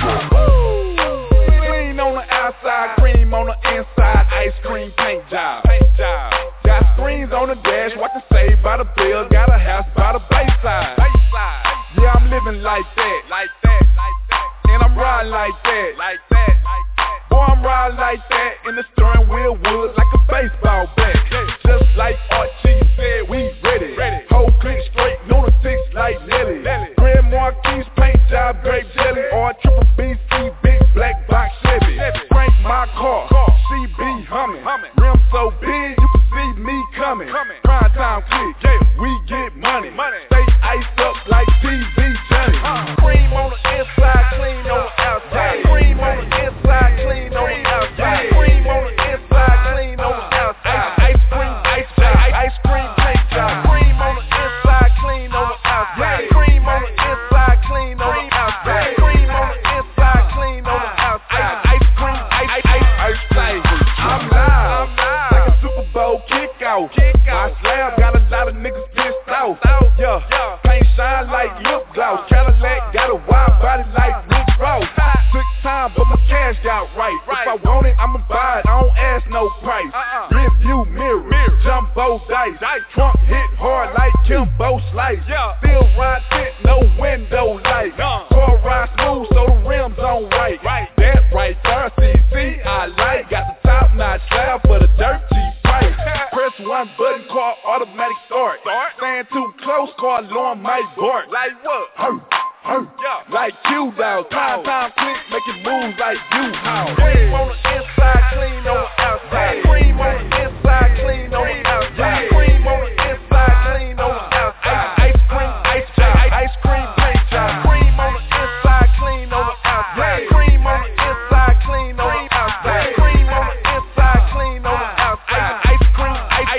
clean on the outside, cream on the inside. Ice cream paint job. Got screens on the dash, what to say by the bill. Got a house by the bayside. Yeah, I'm living like that. And I'm riding like that. Boy, I'm riding like that. In the steering wheel wood like a baseball bat. Just like Archie said, we ready. Whole click straight, lunatics like Nelly. Grand Marquis paint job, grape jelly. Or triple BC, big black box Chevy. Crank my car, CB humming. Rim so big, you can see me coming. Prime time click, we get money. Stay iced up like TV Johnny. Cream on the inside, clean on the outside. Cream on the inside, clean on the outside. Cream on the inside, south. Yeah, paint shine like lip gloss. Cadillac got a wide body like Rick Ross. Took time, but my cash got right. If I want it, I'ma buy it. I don't ask no price. Review mirror, jumbo dice. Trunk hit hard like Kimbo Slice. Still ride thick, no window light. Car ride smooth, so the rims on right. That right there, CC, I like. Got the top notch slab for the dirt cheap price. Press one button, car automatic start. Stand too close, car alarm might bark. Like what? Like Q-Dog. Time click, making moves like U-Haul. Cream on the inside, clean on the outside. Cream on the inside, clean on the outside. Cream on the inside, clean on the outside. Ice cream paint job. Cream on the inside, clean on the outside. Cream on the inside, clean on the outside. Cream on the inside, clean on the outside. Ice cream.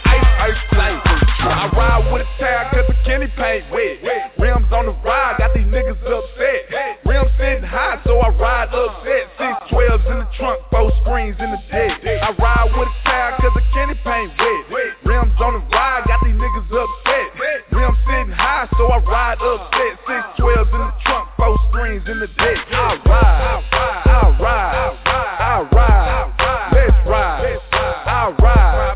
I ride with a tag cause the Kenny paint wet. Rims on the ride, got these niggas upset. Rims sitting high, so I ride upset. 612s in the trunk, 4 screens in the deck. I ride with a tag cause the Kenny paint wet. Rims on the ride, got these niggas upset. Rims sitting high, so I ride upset. 612s in the trunk, 4 screens in the deck. I ride, let's ride. I ride,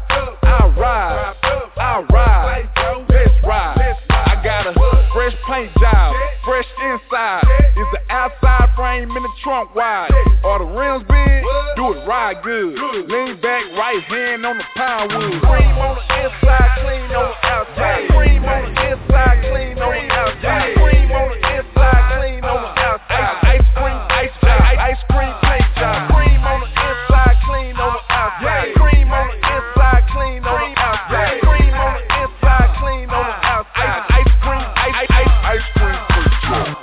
let's ride. I got a fresh paint job, fresh inside. Is the outside frame in the trunk wide? Are the rims big? Do it ride good. Lean back, right hand on the pound wood. Cream on the inside, clean on the outside. Cream on the inside, clean on the outside. Cream on the inside, clean on the outside. Ice cream paint job. Cream on the inside, clean on the outside. Cream on the inside, clean on the outside. Cream on the inside, clean on the outside. Ice cream paint job.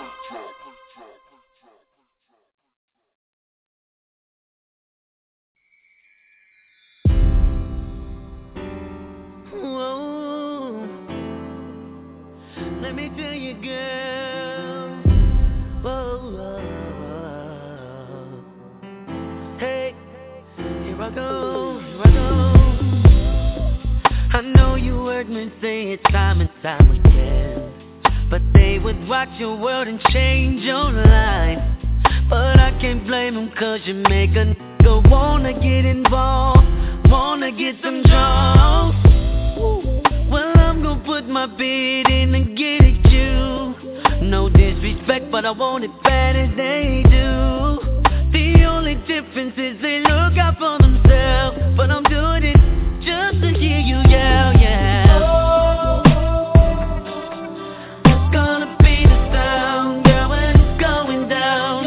Let me tell you, girl. Whoa. Hey, here I go. I know you heard me say it time and time again, but they would rock your world and change your life. But I can't blame them cause you make a nigga wanna get involved, wanna get them draws. Well, I'm gonna put my bid in and get at you. No disrespect, but I want it bad as they do. The only difference is they look out for themselves, but I'm doing it just to hear you yell, yeah. It's gonna be the sound, girl, when it's going down.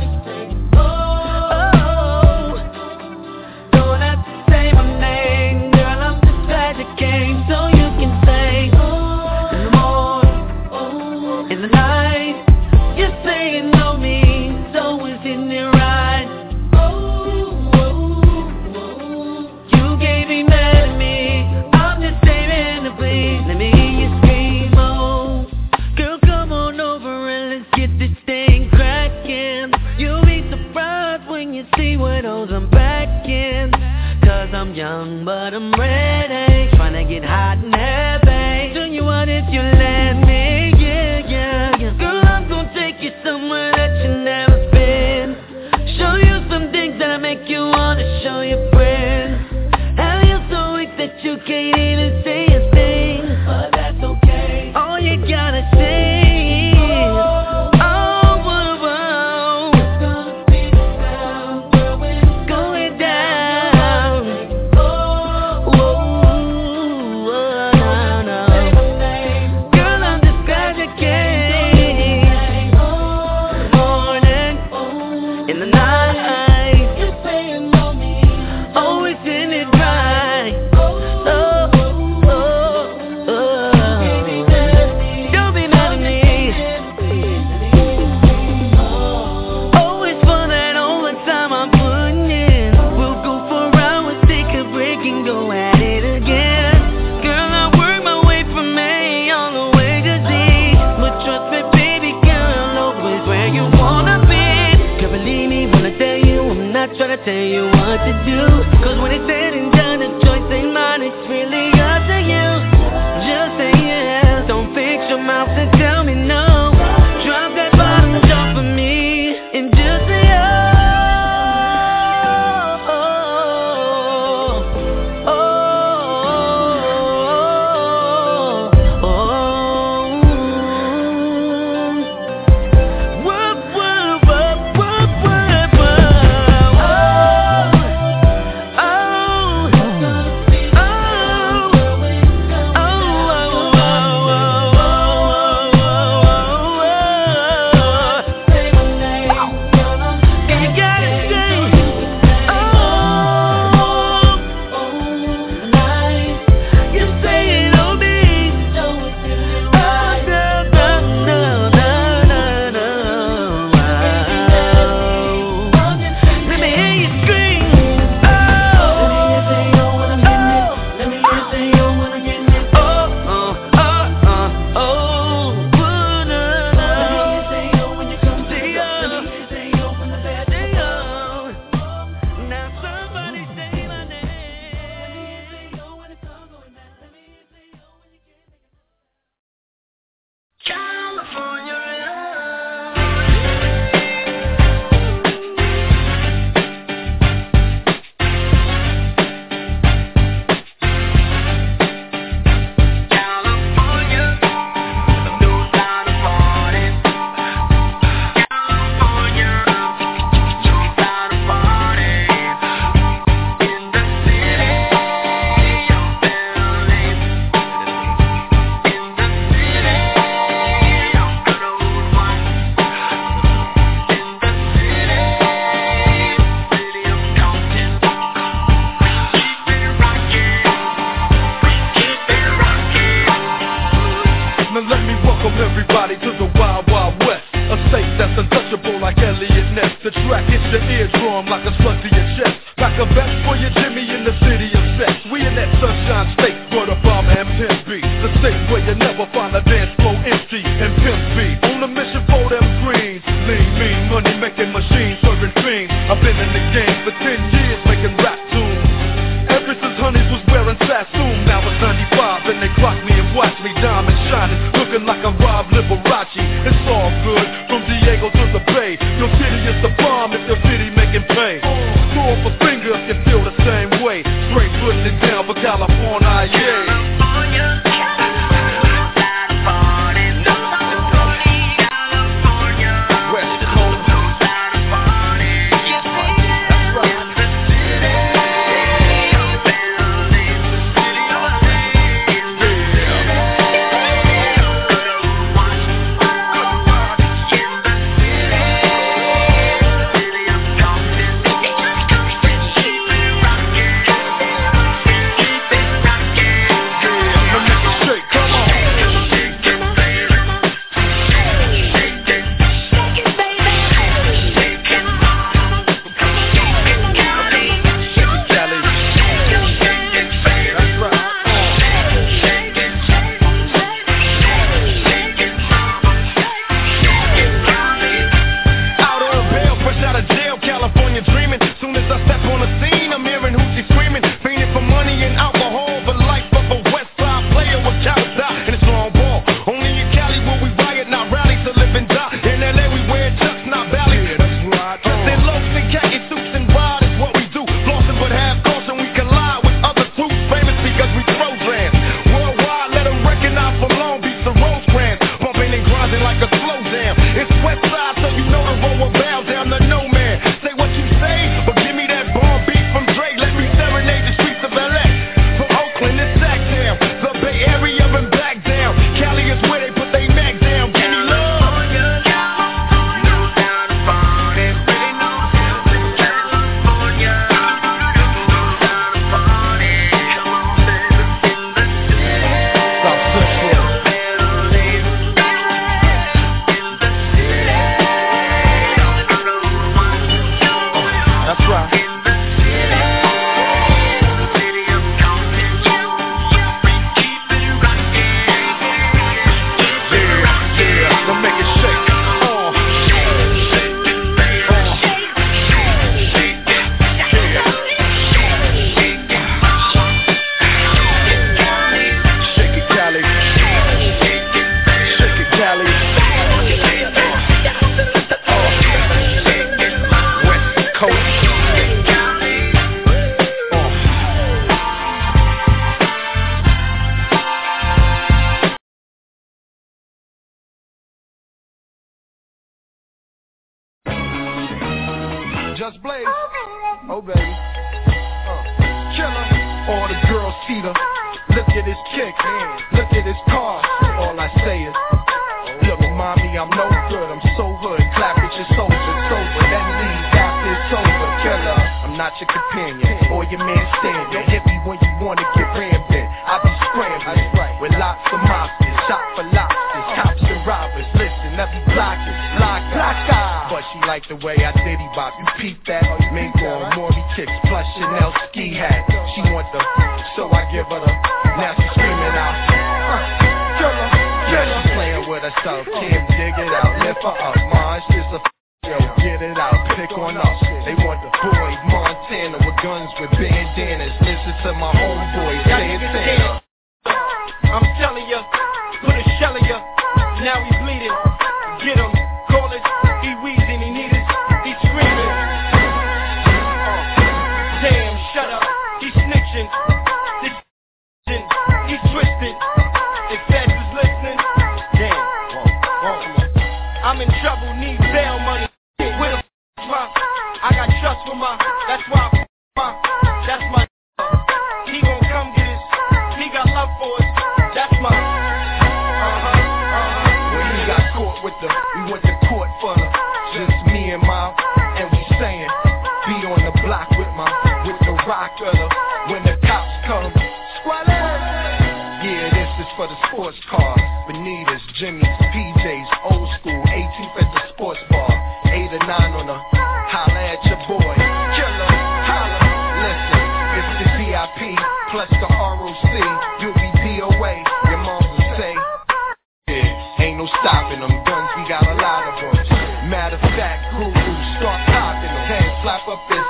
Don't have to say my name, girl, I'm just glad you came, so you can say in the morning, in the night, you're saying no me, so it's in there right. You gave me mad at me, I'm just saving the bleed. Let me hear you scream, oh. Girl, come on over and let's get this thing cracking. You'll be surprised when you see what holes I'm back in. Cause I'm young but I'm ready, tryna get hot and heavy. Tell you what, if you let me, yeah. Girl, I'm gonna take you somewhere that you never been. Show you some things that make you wanna show your friends. Have you so weak that you can't even say a thing, but that's okay. All you gotta say is, oh, whoa. It's gonna be the sound, girl, when it's going down. No. Girl, I'm just glad you came. Morning, in the night, you're saying no me, always in it right. Don't be mad at me. Always for that overtime I'm putting in. We'll go for hours, take a break and go at it again. Girl, I work my way from A all the way to Z, but trust me, baby girl, I'll always where you wanna be. Girl, believe me when I tell you, I'm not trying to tell you what to do. Cause when it's said and done, the choice ain't mine, it's really up to you. Just say yes, don't the track hits your eardrum like a slug to your chest, like a vest for your Jimmy in the city of sex. We in that sunshine state, where the bomber and Pimp B, the state where you never find a dance floor empty and Pimp B. On a mission for them greens, lean, mean, money making machines, serving fiends. I've been in the game for 10 years making rap tunes. Ever since Honeys was wearing Sassoon, now it's 95 and they clock me and watch me diamond shining, looking like a Rob Liberace. It's all good, from Diego to the Bay. Your city is the bomb if your city making pay. Throw up a finger if you feel the same way. Straight putting it down for California, yeah. Just Blaze, oh baby, killer, all the girls see her. Look at his chick, look at his car. All I say is, look, mommy, I'm no good, I'm so hood. Clap at your sober, then leave after it's over. Killer, I'm not your companion or your man standing. Hit me when you wanna get rampant. I be scrambling with lots of mobsters, shot for lobsters, cops and robbers. Listen, every block is block. But she like the way I diddy bop. You peep that? Mink on Maury kicks plus Chanel ski hat. She want the, so I give her the. Now she screaming out, killer. Yeah, she playing with herself. Can't dig it out. Lift her up, ma. It's just a yo. Get it out. Pick on us. They want the boy Montana with guns with bandanas. Listen to my homeboy Santana. I'm telling ya, put a shell in ya. Now we bleeding. Get him. Call it. He wheezing. He need it. He's screaming. Damn, shut up. He's snitching. This he's twisted. If Feds is listening, damn. I'm in trouble. Need bail money. With a drop. I got trust for my. That's why I that's my. He gon' come get his. He got love for us. That's my. When he got caught with the, we went to court for the. Just me and my, and we saying, beat on the block with the rock of the. When the cops come, squalor. Yeah, this is for the sports cars. Bonitas, Jimmy's, PJs, old school. 18th at the sports bar. 8 or 9 on the no stopping them. Guns, we got a lot of them. Matter of fact, guru, start popping them. Hey, clap up his,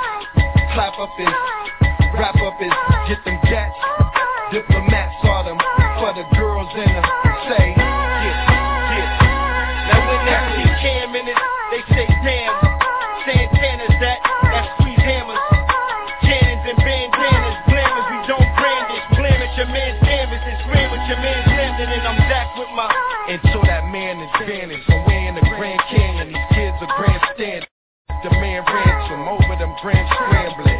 wrap up his, get them gats. Diplomats are them for the girls in the say, get. Now when they see Cam in it, they say damn. Santana's that's squeeze hammers. Cannons and bandanas, glamours, we don't brandish. Blam at your man's canvas and scream with your man's landing. And I'm back with my until that man is vanished. Away in the Grand Canyon, these kids are grandstanding. The man ransom over them grand scrambling.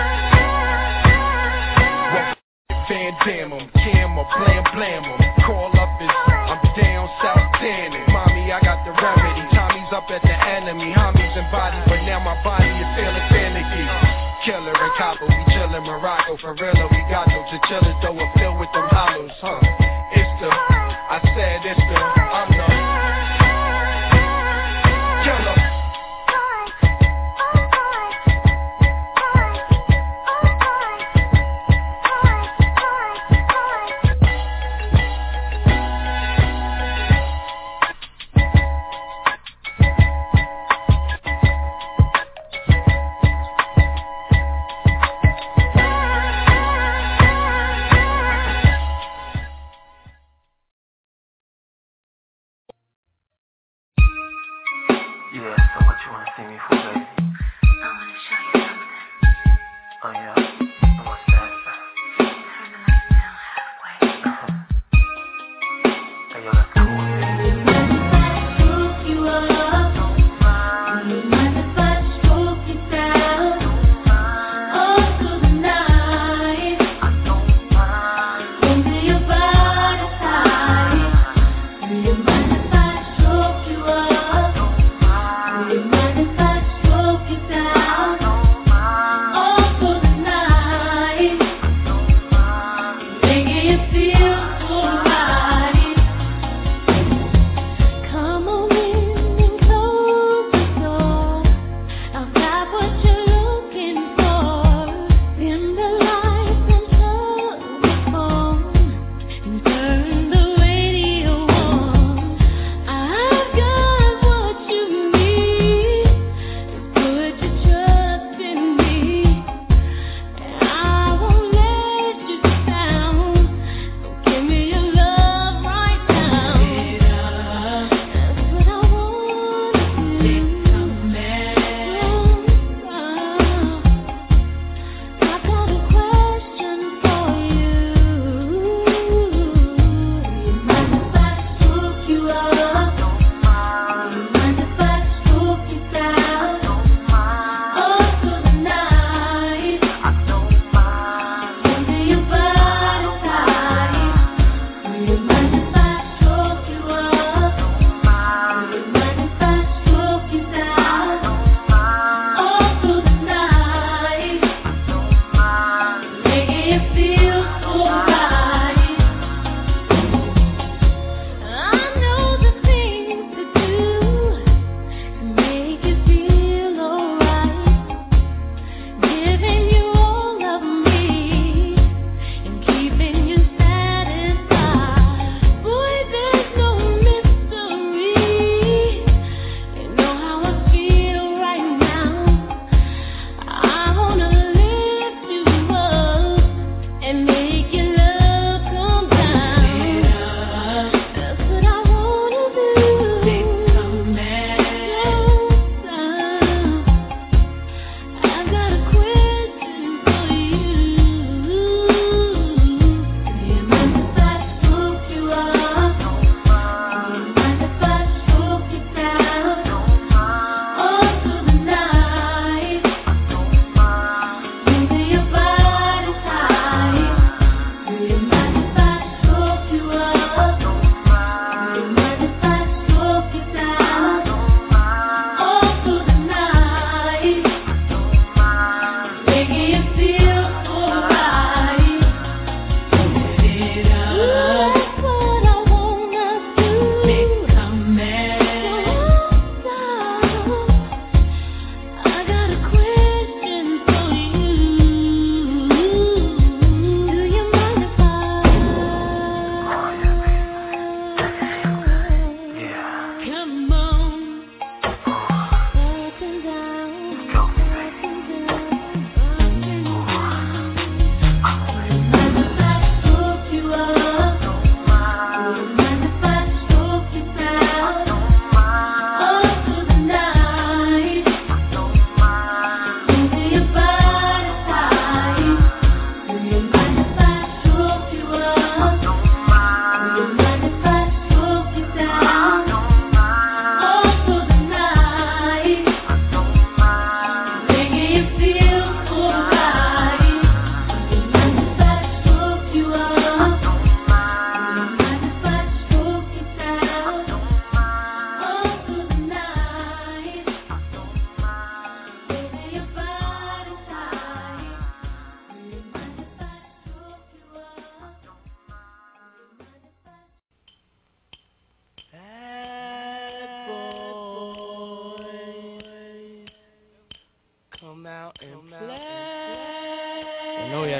Van Damme 'em, Cam or blam 'em. Call up is, I'm down south tanning. Mommy, I got the remedy. Tommy's up at the enemy. Homies and body, but now my body is feeling finicky. Killer and copper, we chillin' Morocco. For real, we got no chinchillas, though we're filled with them hollows, huh? It's the, I said it's the, I'm the killer.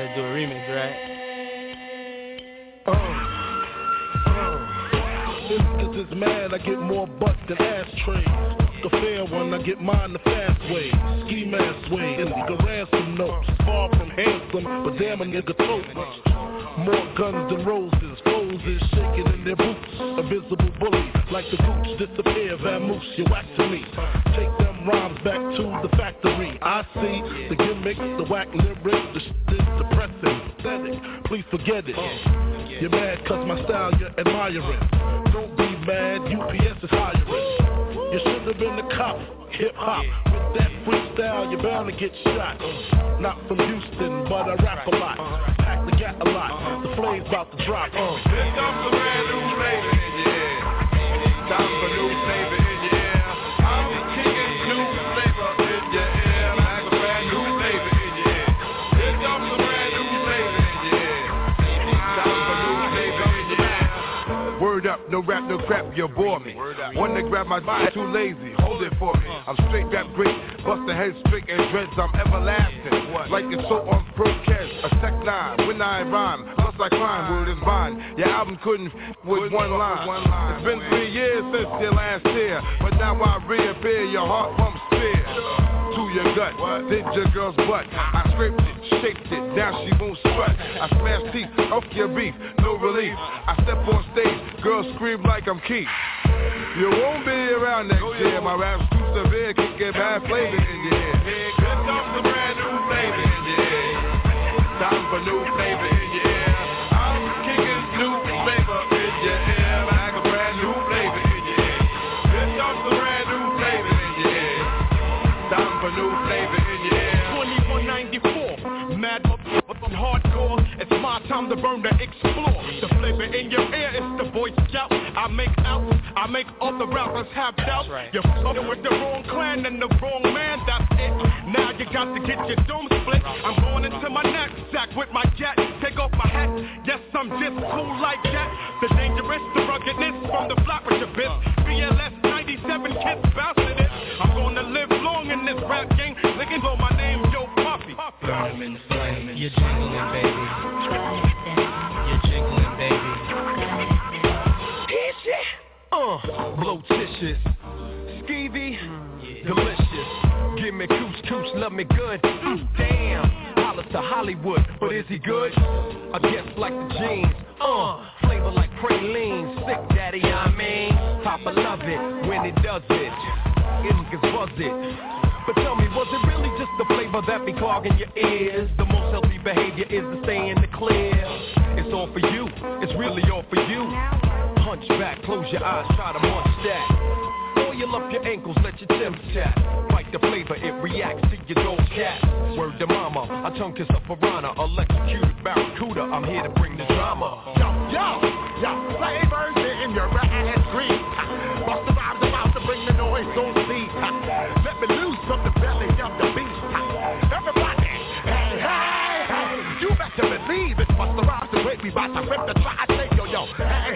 gotta do a remix, right? This is mad, I get more butt than ashtrays. The fair one, I get mine the fast way. Ski mask way, and the ransom notes. Far from handsome, but damn a nigga tote. More guns than roses, foes is shaking in their boots. A visible bully, like the gooch disappear, vamoose, you whack to me. Take them rhymes back to the factory. I see the gimmicks, the whack lyrics, the shit is depressing, pathetic. Please forget it. You're mad cause my style you're admiring. Don't be mad, UPS is hiring. You should have been the cop, hip-hop. With that freestyle, you're bound to get shot. Not from Houston, but I rap a lot. Pack the gat a lot, the flame's about to drop. Here comes the brand new flavor, yeah. Time for new flavor, yeah. I'm kicking new flavor in your ear. Like a brand new flavor, yeah. Here comes the brand new flavor, yeah. Time for new flavor, yeah. Word up, no rap, no crap, you bore me. One to grab my body, too lazy, hold it for me. I'm straight rap great, bust the head straight and dreads, I'm everlasting. Like it's so on Procast, a Tech 9, when I rhyme, plus I climb, word is mine. Your album couldn't with one line. It's been 3 years since your last year, but now I reappear, your heart pumps fear. To your gut, did your girl's butt. I scraped it, shaped it, now she won't strut. I smash teeth, off your beef, no relief. I step on stage, girls scream like I'm Keith. You won't be around next year, my rap's too severe, can get bad flavor in your ear. Here comes the brand new flavor in your ear. Time for new flavor in your ear. I'm kicking new flavor in your ear. Like a brand new flavor in your ear. Here comes the brand new flavor in your ear. Time for new flavor in your ear. 2194, mad and hardcore. It's my time to burn, to explore. The flavor in your ear is the Boy Scout. I make all the rappers have doubts. You're fucking with the wrong clan and the wrong man, that's it. Now you got to get your dome split. I'm going into my knapsack with my cat. Take off my hat, yes, I'm just cool like that. The dangerous, the ruggedness from the flap with your bitch. BLS 97 kids bouncing it. I'm gonna live long in this rap game. Looking for my name, Yo Puffy. Burn 'em in the flame, you're jingling, baby. You're jingling, baby. Blotitious, skeevy, delicious. Give me cooch, love me good. Damn, holla to Hollywood, but is he good? I guess like the jeans. Flavor like praline, sick daddy, I mean. Papa love it when he does it. Niggas buzz it. But tell me, was it really just the flavor that be clogging your ears? The most healthy behavior is to stay in the clear. It's all for you, it's really all for you. Hunch back, close your eyes, try to munch that. Oil up your ankles, let your Tim's chat. Bite the flavor, it reacts to your dope cat. Word to mama, I tongue kiss a piranha, electrocuted barracuda. I'm here to bring the drama. Yo, flavors in your ass green. Bust the vibes about to bring the noise, don't see. Let me loose from the belly of the beast. Everybody, hey, you better believe it's bust the vibes the way we bout to rip the try take yo. Hey,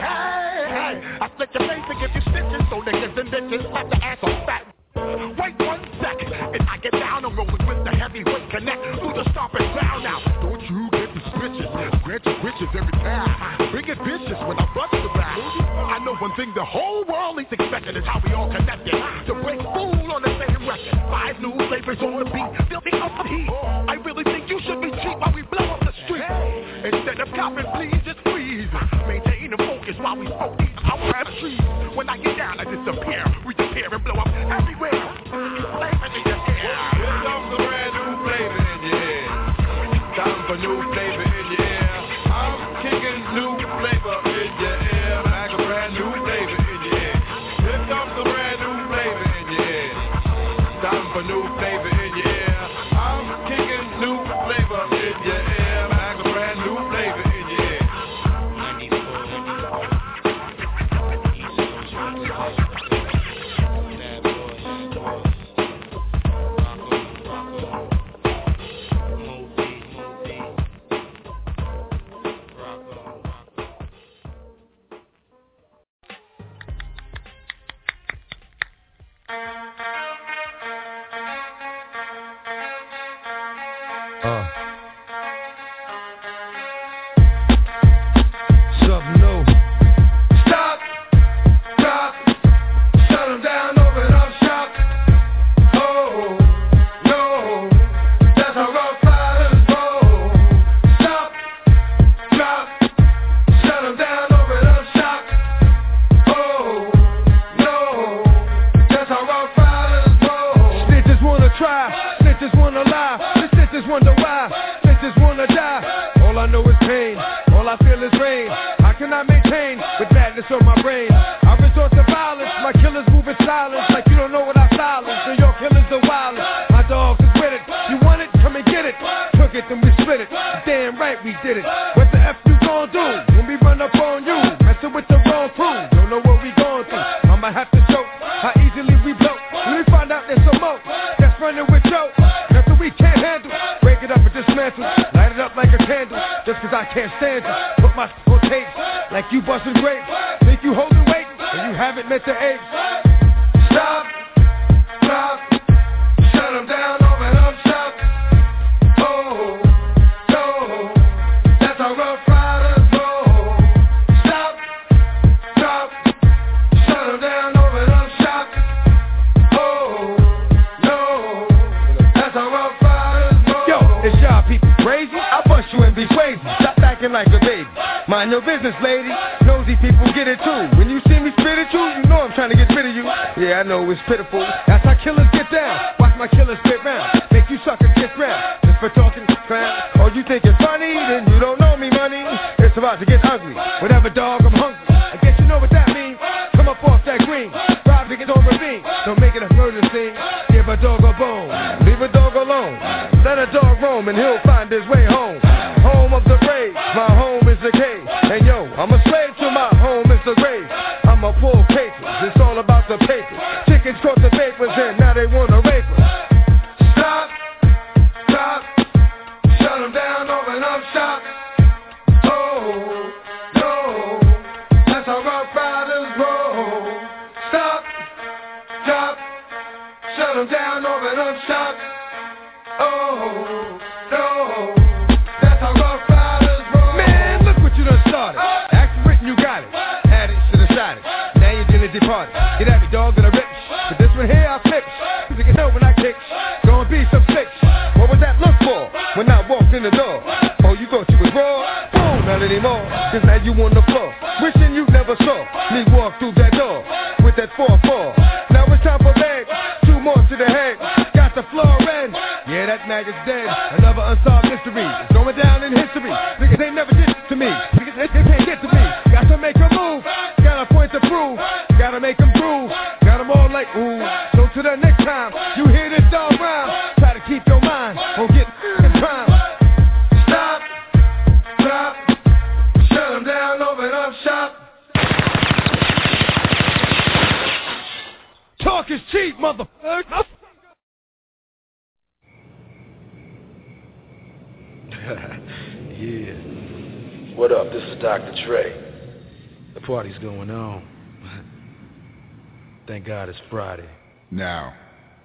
I split your face and give you stitches so niggas and bitches slap the ass on fat. Wait 1 second, and I get down and rolling with the heavyweight connect through the stomping ground now. Don't you get the switches, grant your riches every time. Bring it vicious when I bust the rap. I know one thing the whole world is expecting is how we all connected. To break fool on the same record. 5 new flavors on the beat, building up the heat. I really think you should be cheap while we blow up the street. Instead of copping, please just freeze. Maintain the focus while we smoke these our trees. When I get down, I disappear. We disappear and blow up everywhere. Flavor in your ear. Here comes the brand new flavor in your ear. Time for new flavor in your ear. I'm kicking new flavor in your ear. Like a brand new flavor in your ear. Here comes the brand new flavor in your ear. Time for new flavor in your ear. I'm kicking new flavor in your ear. Like a brand new flavor in your ear. 94. Bitches wanna lie, the sisters wonder why. Bitches wanna die, all I know is pain. All I feel is rain. How can I maintain with madness on my brain? I resort to violence, my killers move in silence. Like you don't know what I silence. New York killers are wildin'. My dogs is with it. You want it? Come and get it. Took it, then we split it. Damn right we did it. What the F you gon' do when we run up on you? Messing with the wrong crew. Don't know what we going through. I might have to choke. How easily we blow. When we find out there's some more that's running with Joe. Nothing we can't handle. Break it up and dismantle. Light it up like a candle. Just cause I can't stand you. Put my on tape like you busting grapes. Think you holding weight and you haven't met the age. Stop, stop, shut them down, open up shop. Oh, no, that's how Rough Riders roll. Stop, stop, shut them down, open up shop. Oh, no, that's how Rough Riders roll. Yo, it's y'all people crazy? I bust you and be crazy. Stop acting like a baby. Mind your business, lady. Nosy people get it too. When you see me spit at you, you know I'm trying to get rid of you. Yeah, I know it's pitiful. That's how killers get down. Watch my killers spit round. Make you suckers get round. Just for talking clown. Oh, you think it's funny? Then you don't know me, money. It's about to get ugly. Whatever, dog, I'm hungry. I guess you know what that means. Come up off that green. Drive to get over me. Don't make it a murder scene. Give a dog a bone. Leave a dog alone. Let a dog roam and he'll find his way home. Home of the brave. My home is the cave. And yo, I'm a slave to my home is the grave. I'm a poor paper. It's all about the paper. Chickens caught the vapors and now they wanna rape us. Stop, stop, shut them down, open up shop. Oh, no, that's how Rough Riders roll. Stop, stop, shut them down, open up shop. Oh, no, that's how Rough Riders roll. Man, look what you done started. Act written, you got it. Had it, should have shot it. Now you're gonna depart it. Get at me, dog, and I rip. But this one here, I flip. Cause you can know when I kick. Gonna be some fix. What was that look for when I walked in the door? Oh, you thought you was raw? Boom, not anymore. Cause now you on the floor. Wishing you never saw me walk through that door with that 4-4. Now it's time for bed. 2 more to the head. Got the floor in. Yeah, that maggot's dead. Another unsolved mystery. It's going down in history. Niggas ain't never did to me. Niggas they can't get to me. Got to make a move. Got a point to prove. Gotta make them prove. Got them all like ooh. So to the next time you hear this dog rhyme, try to keep your mind on getting in crime. Stop, stop, shut them down, open up shop. Talk is cheap, motherfucker. Yeah. What up? This is Dr. Dre. The party's going on. Thank God it's Friday. Now.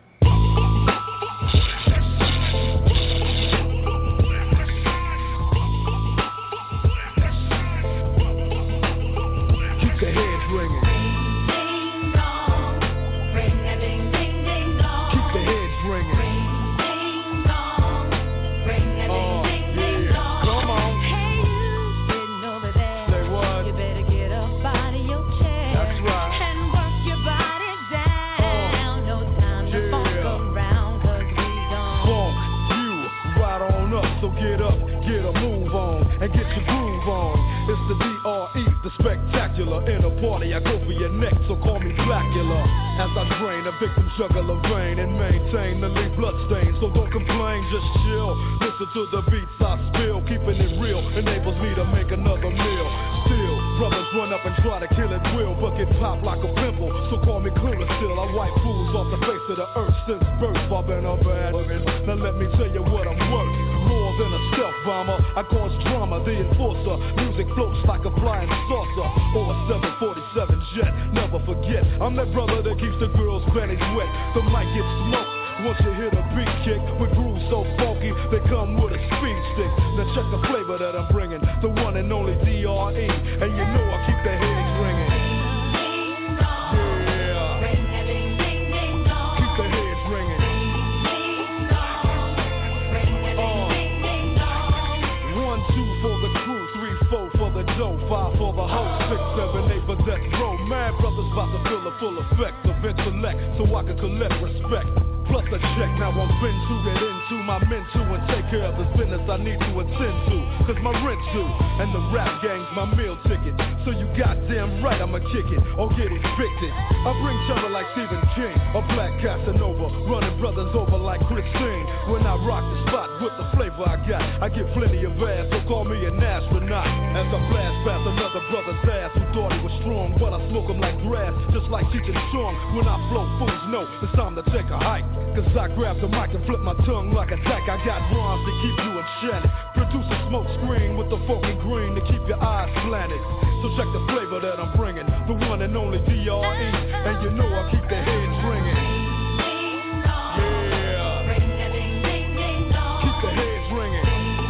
Keep the head ringing. Keep the head ringing. So get up, get a move on, and get your groove on. It's the D.R.E., the spectacular. In a party, I go for your neck, so call me Blackula. As I drain, a victim juggler vein and maintain the lead bloodstains. So don't complain, just chill. Listen to the beats I spill. Keeping it real enables me to make another meal. Still, brothers run up and try to kill it will, but get popped like a pimple. So call me Clueless still. I wipe fools off the face of the earth since birth. I've been a bad man. Now let me tell you what I'm worth. More than a stealth bomber, I cause drama, the enforcer. Music floats like a flying saucer or a 747 jet. Never forget, I'm that brother that keeps the girls' panties wet. The mic gets smoked once you hear the beat kick with grooves so funky they come with a speed stick. Now check the flavor that I'm bringing, the one and only D.R.E. And you know I keep the heads ringing. Dough, 5 for the hoe, 6, 7, 8 for death row. Mad brothers about to feel the full effect of intellect, so I can collect respect. plus a check. Now I'm fin to get into my men to and take care of this business I need to attend to. Cause my rent's due, and the rap gang's my meal ticket. So you goddamn right I'ma kick it, or get evicted. I bring terror like Stephen King, a black Casanova, running brothers over like Christine. When I rock the spot with the flavor I got, I get plenty of ass, so call me an astronaut. As I blast past another brother's ass who thought he was strong, but I smoke him like grass, just like teaching song. When I flow, fools know it's time to take a hike. Cause I grab the mic and flip my tongue like a tack. I got rhymes to keep you enchanted. Produce a smoke screen with the funky green to keep your eyes slanted. So check the flavor that I'm bringing, the one and only D.R.E. And you know I keep the heads ringing. Yeah. Keep the heads ringing.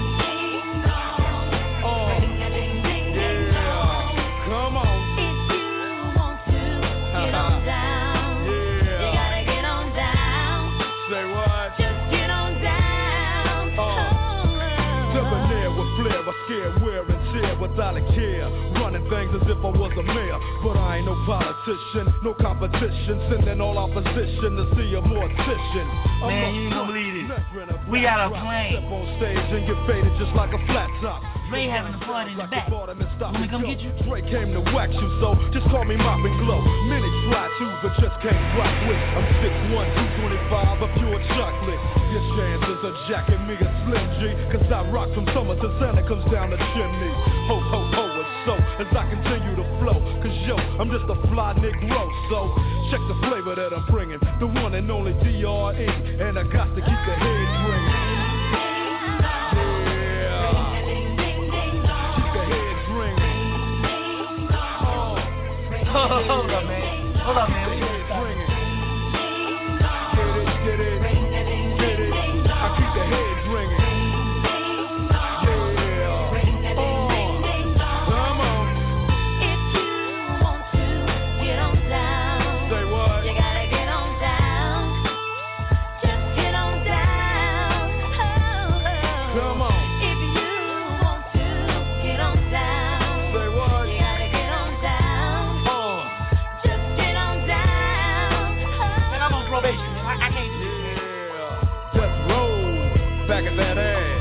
Yeah. Come on. If you want to get on down, you gotta get on down. Say what? Just get on down. Debonair with flair, I scare, wear and tear without a care. Running things as if I was a mayor, but I ain't no politician, no competition. Sending all opposition to see a mortician. Man, you ain't gonna believe this. We got a plane. Step on stage and get faded just like a flat top. Ray having a party in the back. Want me to come get you? Dre came to wax you, so just call me Mop and Glow. Many try to, but just can't rock with. I'm 6'1", 225, a pure chocolate. Your chances of jacking me a Slim G, cause I rock from summer to Santa comes down the chimney. Ho, ho, ho, it's so, as I continue to flow. Cause yo, I'm just a fly Negro, so check the flavor that I'm bringing. The one and only D.R.E. And I got to keep the heads ringing. Hold up, man. Hold up, man. We gotta stop. Get it. I keep the heads ringing. Yeah. Come on. If you want to get on down, say what? You gotta get on down. Just get on down. Come on. If you want to get on down, say what? You gotta get on down. Just get on down. Man, I'm on probation, man. I can't do this, man. Just roll back at that ass.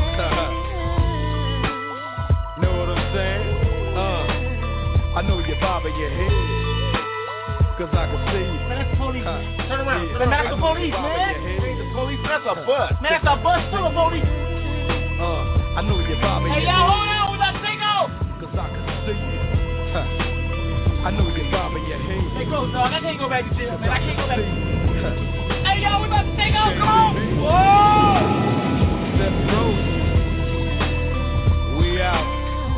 Know what I'm saying? I know you're bobbing your head, cause I can see you. Man, that's the police, man. Turn around. Man, that's the police, man. The police, that's a bus. Man, that's a bus full of police. I know you're bobbing Hey, your y'all, head. hold on. We about to take off. Cause I can see you. I know you're bobbing your head. Hey, go, dog. I can't go back to jail, man. I can't go back. See. Hey, y'all, we about to take off. Come on. Whoa. Let's go. We out.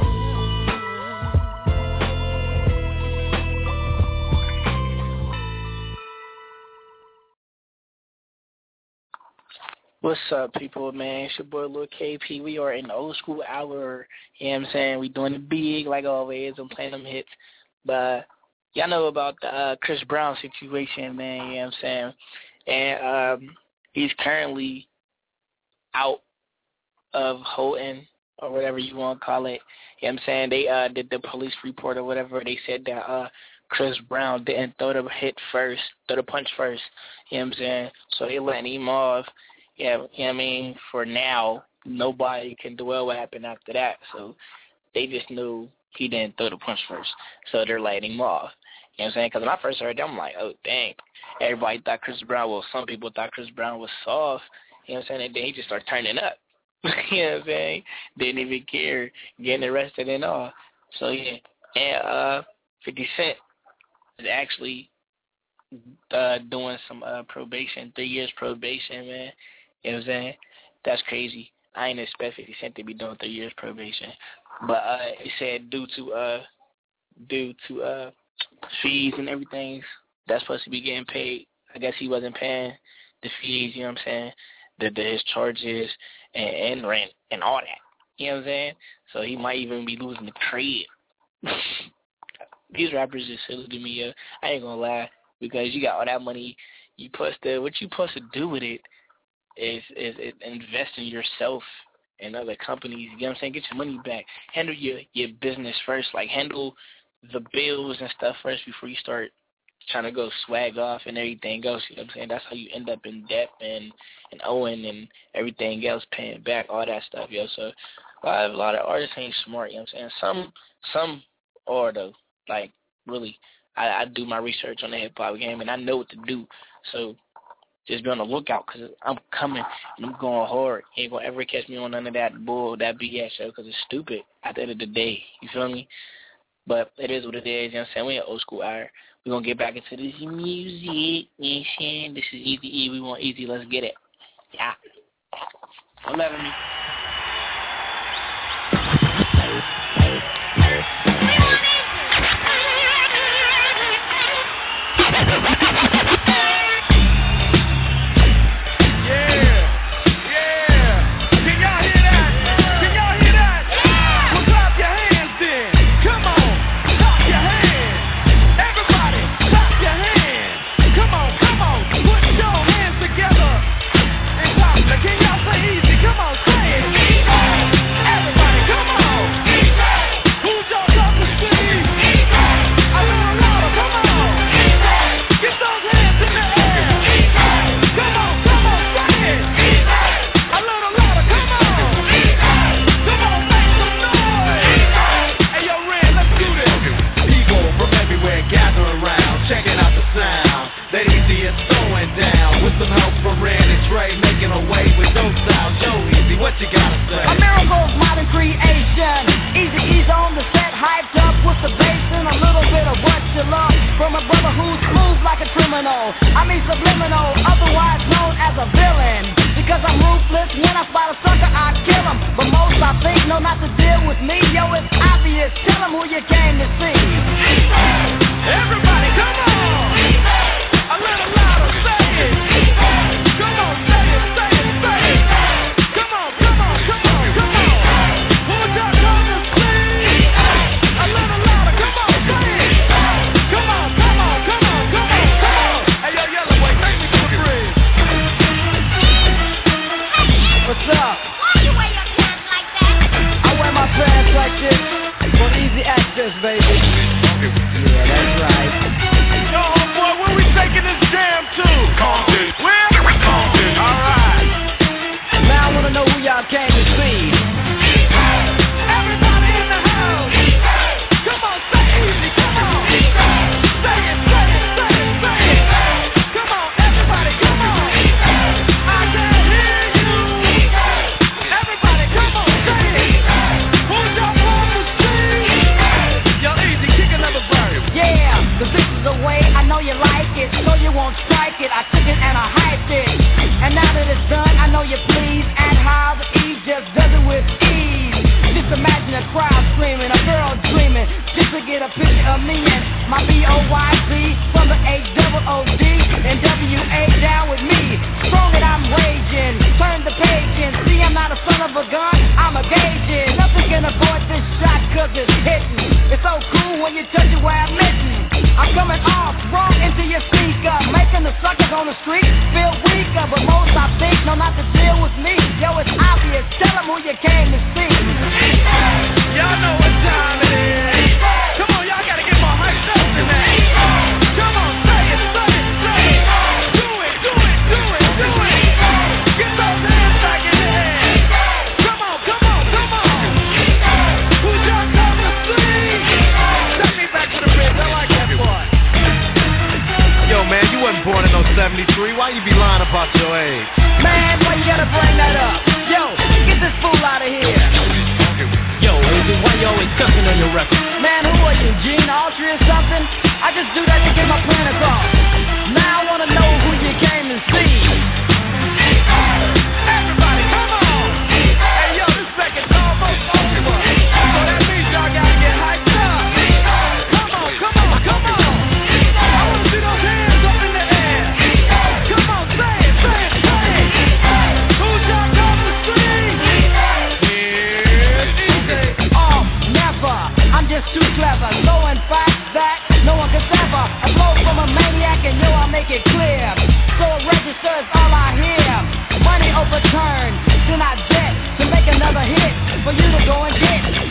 What's up, people, man? It's your boy, Lil KP. We are in the old school hour. You know what I'm saying? We doing it big, like always. I'm playing them hits. But y'all know about the Chris Brown situation, man. You know what I'm saying? And he's currently out of Houghton, or whatever you want to call it. You know what I'm saying? They did the police report or whatever. They said that Chris Brown didn't throw the punch first. You know what I'm saying? So they letting him off. Yeah, you know what I mean? For now, nobody can dwell what happened after that. So they just knew he didn't throw the punch first. So they're letting him off. You know what I'm saying? Because when I first heard that, I'm like, oh, dang. Everybody thought Chris Brown, well, some people thought Chris Brown was soft. You know what I'm saying? And then he just started turning up. You know what I'm saying? Didn't even care, getting arrested and all. So, yeah. And 50 Cent is actually doing some probation, 3 years probation, man. You know what I'm saying? That's crazy. I ain't expect 50 Cent to be doing 3 years probation. But it said due to fees and everything that's supposed to be getting paid, I guess he wasn't paying the fees, you know what I'm saying? His charges and rent and all that. You know what I'm saying? So he might even be losing the crib. These rappers just silly to me, I ain't gonna lie, because you got all that money. What you supposed to do with it is invest in yourself and other companies. You know what I'm saying? Get your money back. Handle your business first. Like, handle the bills and stuff first before you start trying to go swag off and everything else. You know what I'm saying? That's how you end up in debt and owing and everything else, paying back, all that stuff, yo. So a lot of artists ain't smart, you know what I'm saying? Some are, though. Like, really, I do my research on the hip-hop game, and I know what to do. So just be on the lookout, because I'm coming, and I'm going hard. You ain't going to ever catch me on none of that bull, that BS show, because it's stupid at the end of the day. You feel me? But it is what it is, you know what I'm saying? We in old school hour. We're going to get back into this music, you know what I'm saying? This is Easy E. We want Easy. Let's get it. Yeah. Don't let me.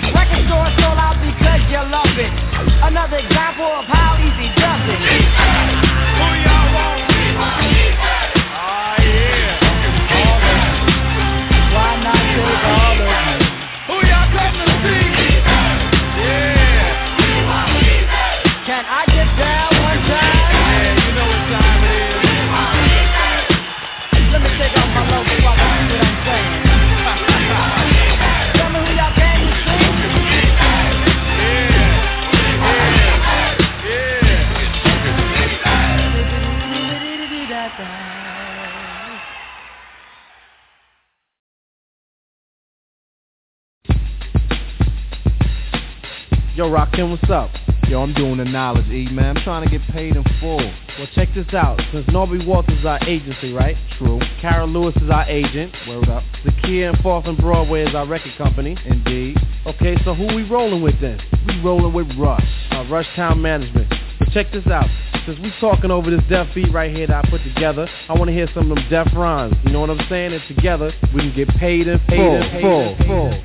Another example of how easy does it. Yo, Rakim, what's up? Yo, I'm doing the knowledge, E, man. I'm trying to get paid in full. Well, check this out. Since Norby Walters is our agency, right? True. Carol Lewis is our agent. Word up. Zakia and 4th and Broadway is our record company. Indeed. Okay, so who we rolling with then? We rolling with Rush. Rush Town Management. But check this out. Since we talking over this deaf beat right here that I put together, I want to hear some of them deaf rhymes. You know what I'm saying? And together, we can get paid in full.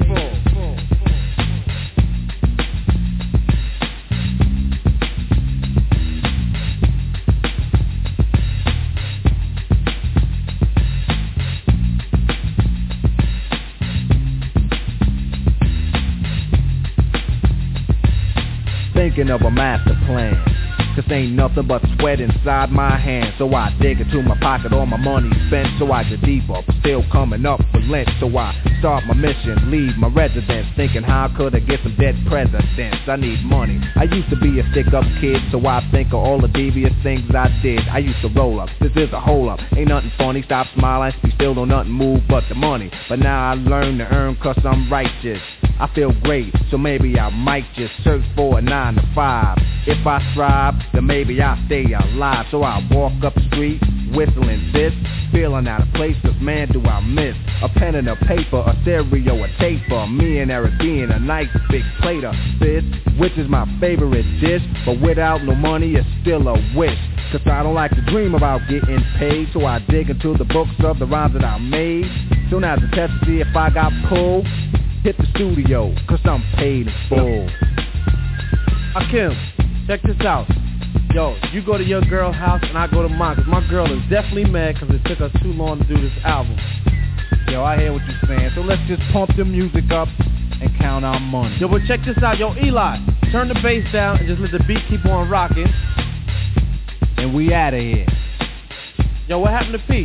Thinking of a master plan, 'cause ain't nothing but sweat inside my hands. So I dig into my pocket, all my money spent. So I get deeper, but still coming up with lint. So I start my mission, leave my residence, thinking how could I get some dead presidents. I need money. I used to be a stick-up kid, so I think of all the devious things I did. I used to roll up, this is a hole-up. Ain't nothing funny, stop smiling, we still don't nothing move but the money. But now I learn to earn 'cause I'm righteous. I feel great, so maybe I might just search for a 9 to 5. If I strive, then maybe I'll stay alive. So I walk up the street, whistling this, feeling out of place, 'cause man do I miss a pen and a paper, a stereo, a taper. Me and Eric being a nice big plate of fish, which is my favorite dish. But without no money, it's still a wish. 'Cause I don't like to dream about getting paid. So I dig into the books of the rhymes that I made. Soon as I test to see if I got pulled, hit the studio, 'cause I'm paid in full. Akim, check this out. Yo, you go to your girl's house and I go to mine, 'cause my girl is definitely mad 'cause it took us too long to do this album. Yo, I hear what you're saying, so let's just pump the music up and count our money. Yo, but check this out. Yo, Eli, turn the bass down and just let the beat keep on rocking. And we out of here. Yo, what happened to Peace?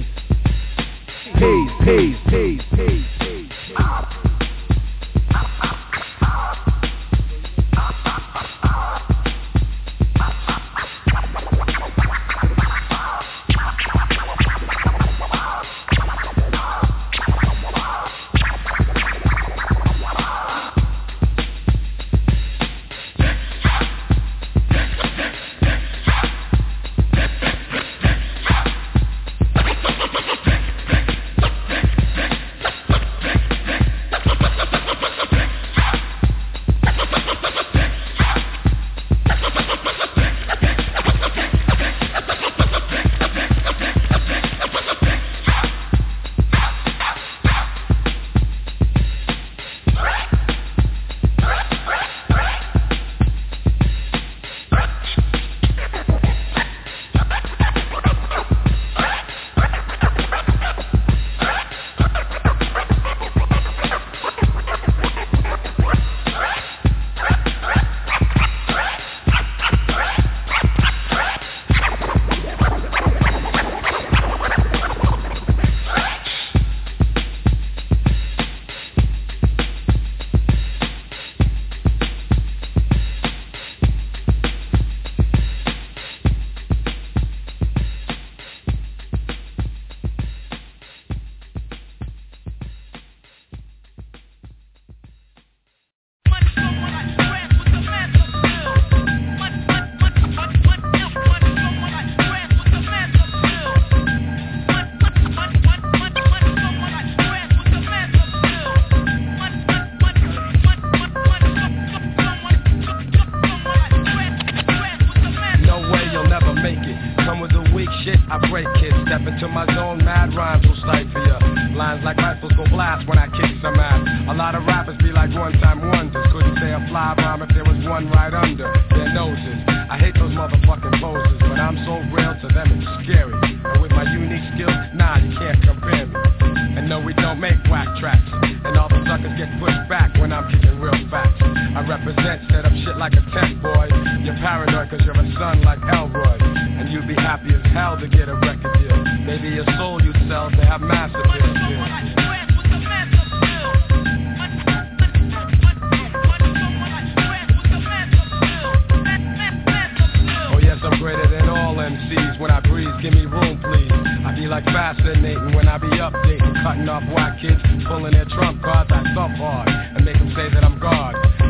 Peace.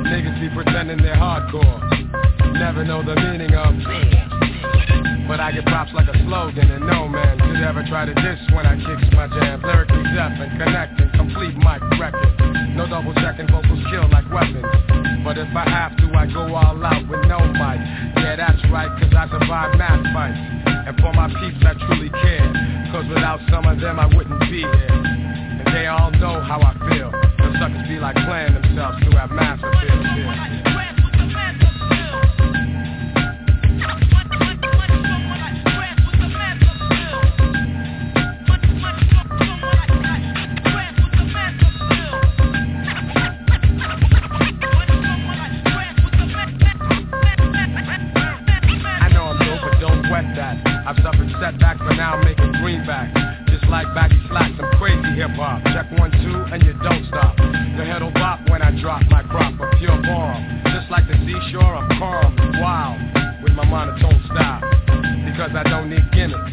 Niggas be pretending they're hardcore, never know the meaning of. But I get props like a slogan, and no man could ever try to diss when I kicks my jam. Lyrically deaf and connecting, complete mic record. No double checking, vocals kill like weapons. But if I have to, I go all out with no mic. Yeah, that's right, cause I survive mass fights. And for my peeps I truly care, cause without some of them I wouldn't be here. And they all know how I feel. The suckers be like playing themselves to have mass appeal. I've suffered setbacks, but now I'm making greenback. Just like baggy slacks, I'm crazy hip-hop. Check 1, 2, and you don't stop. The head'll bop when I drop my crop of pure bomb. Just like the seashore, I'm calm and wild with my monotone style. Because I don't need gimmicks.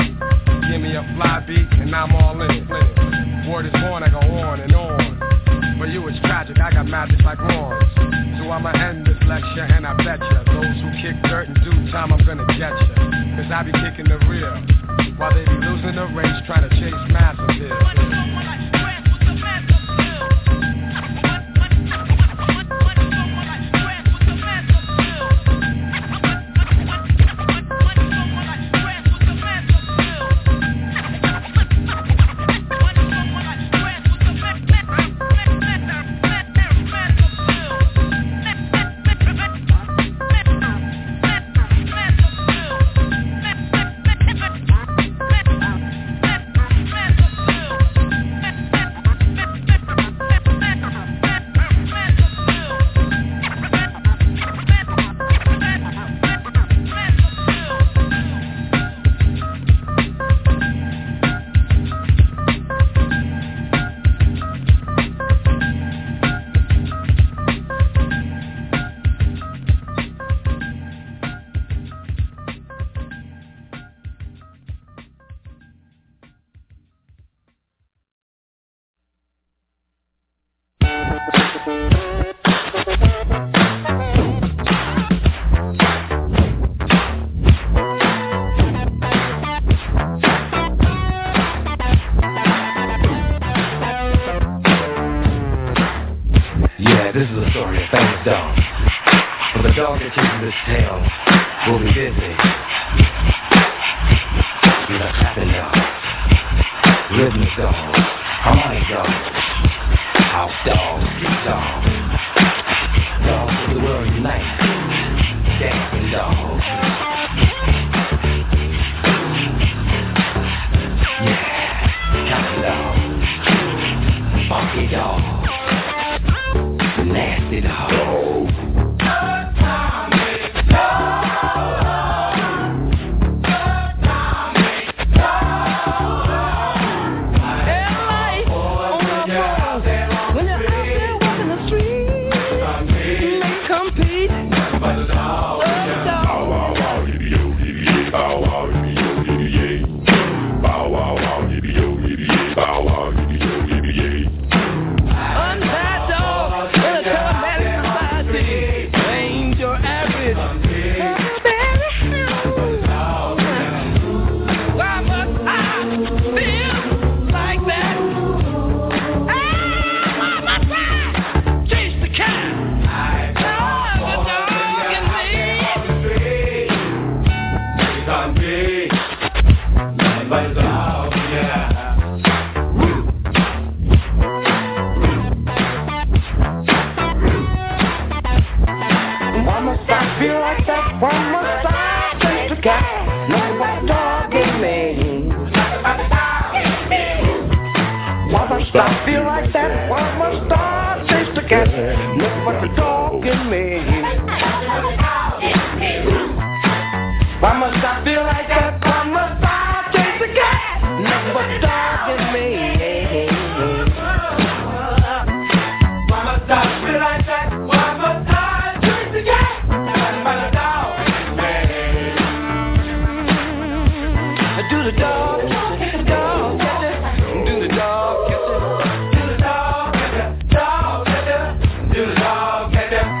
Give me a fly beat, and I'm all in it. Word is born, I go on and on. For you it's tragic, I got magic like horns. So I'ma end this lecture, and I bet ya those who kick dirt in due time, I'm gonna get ya. Cause I be kicking the rear, while they be losing the race trying to chase mass appeal. Get them.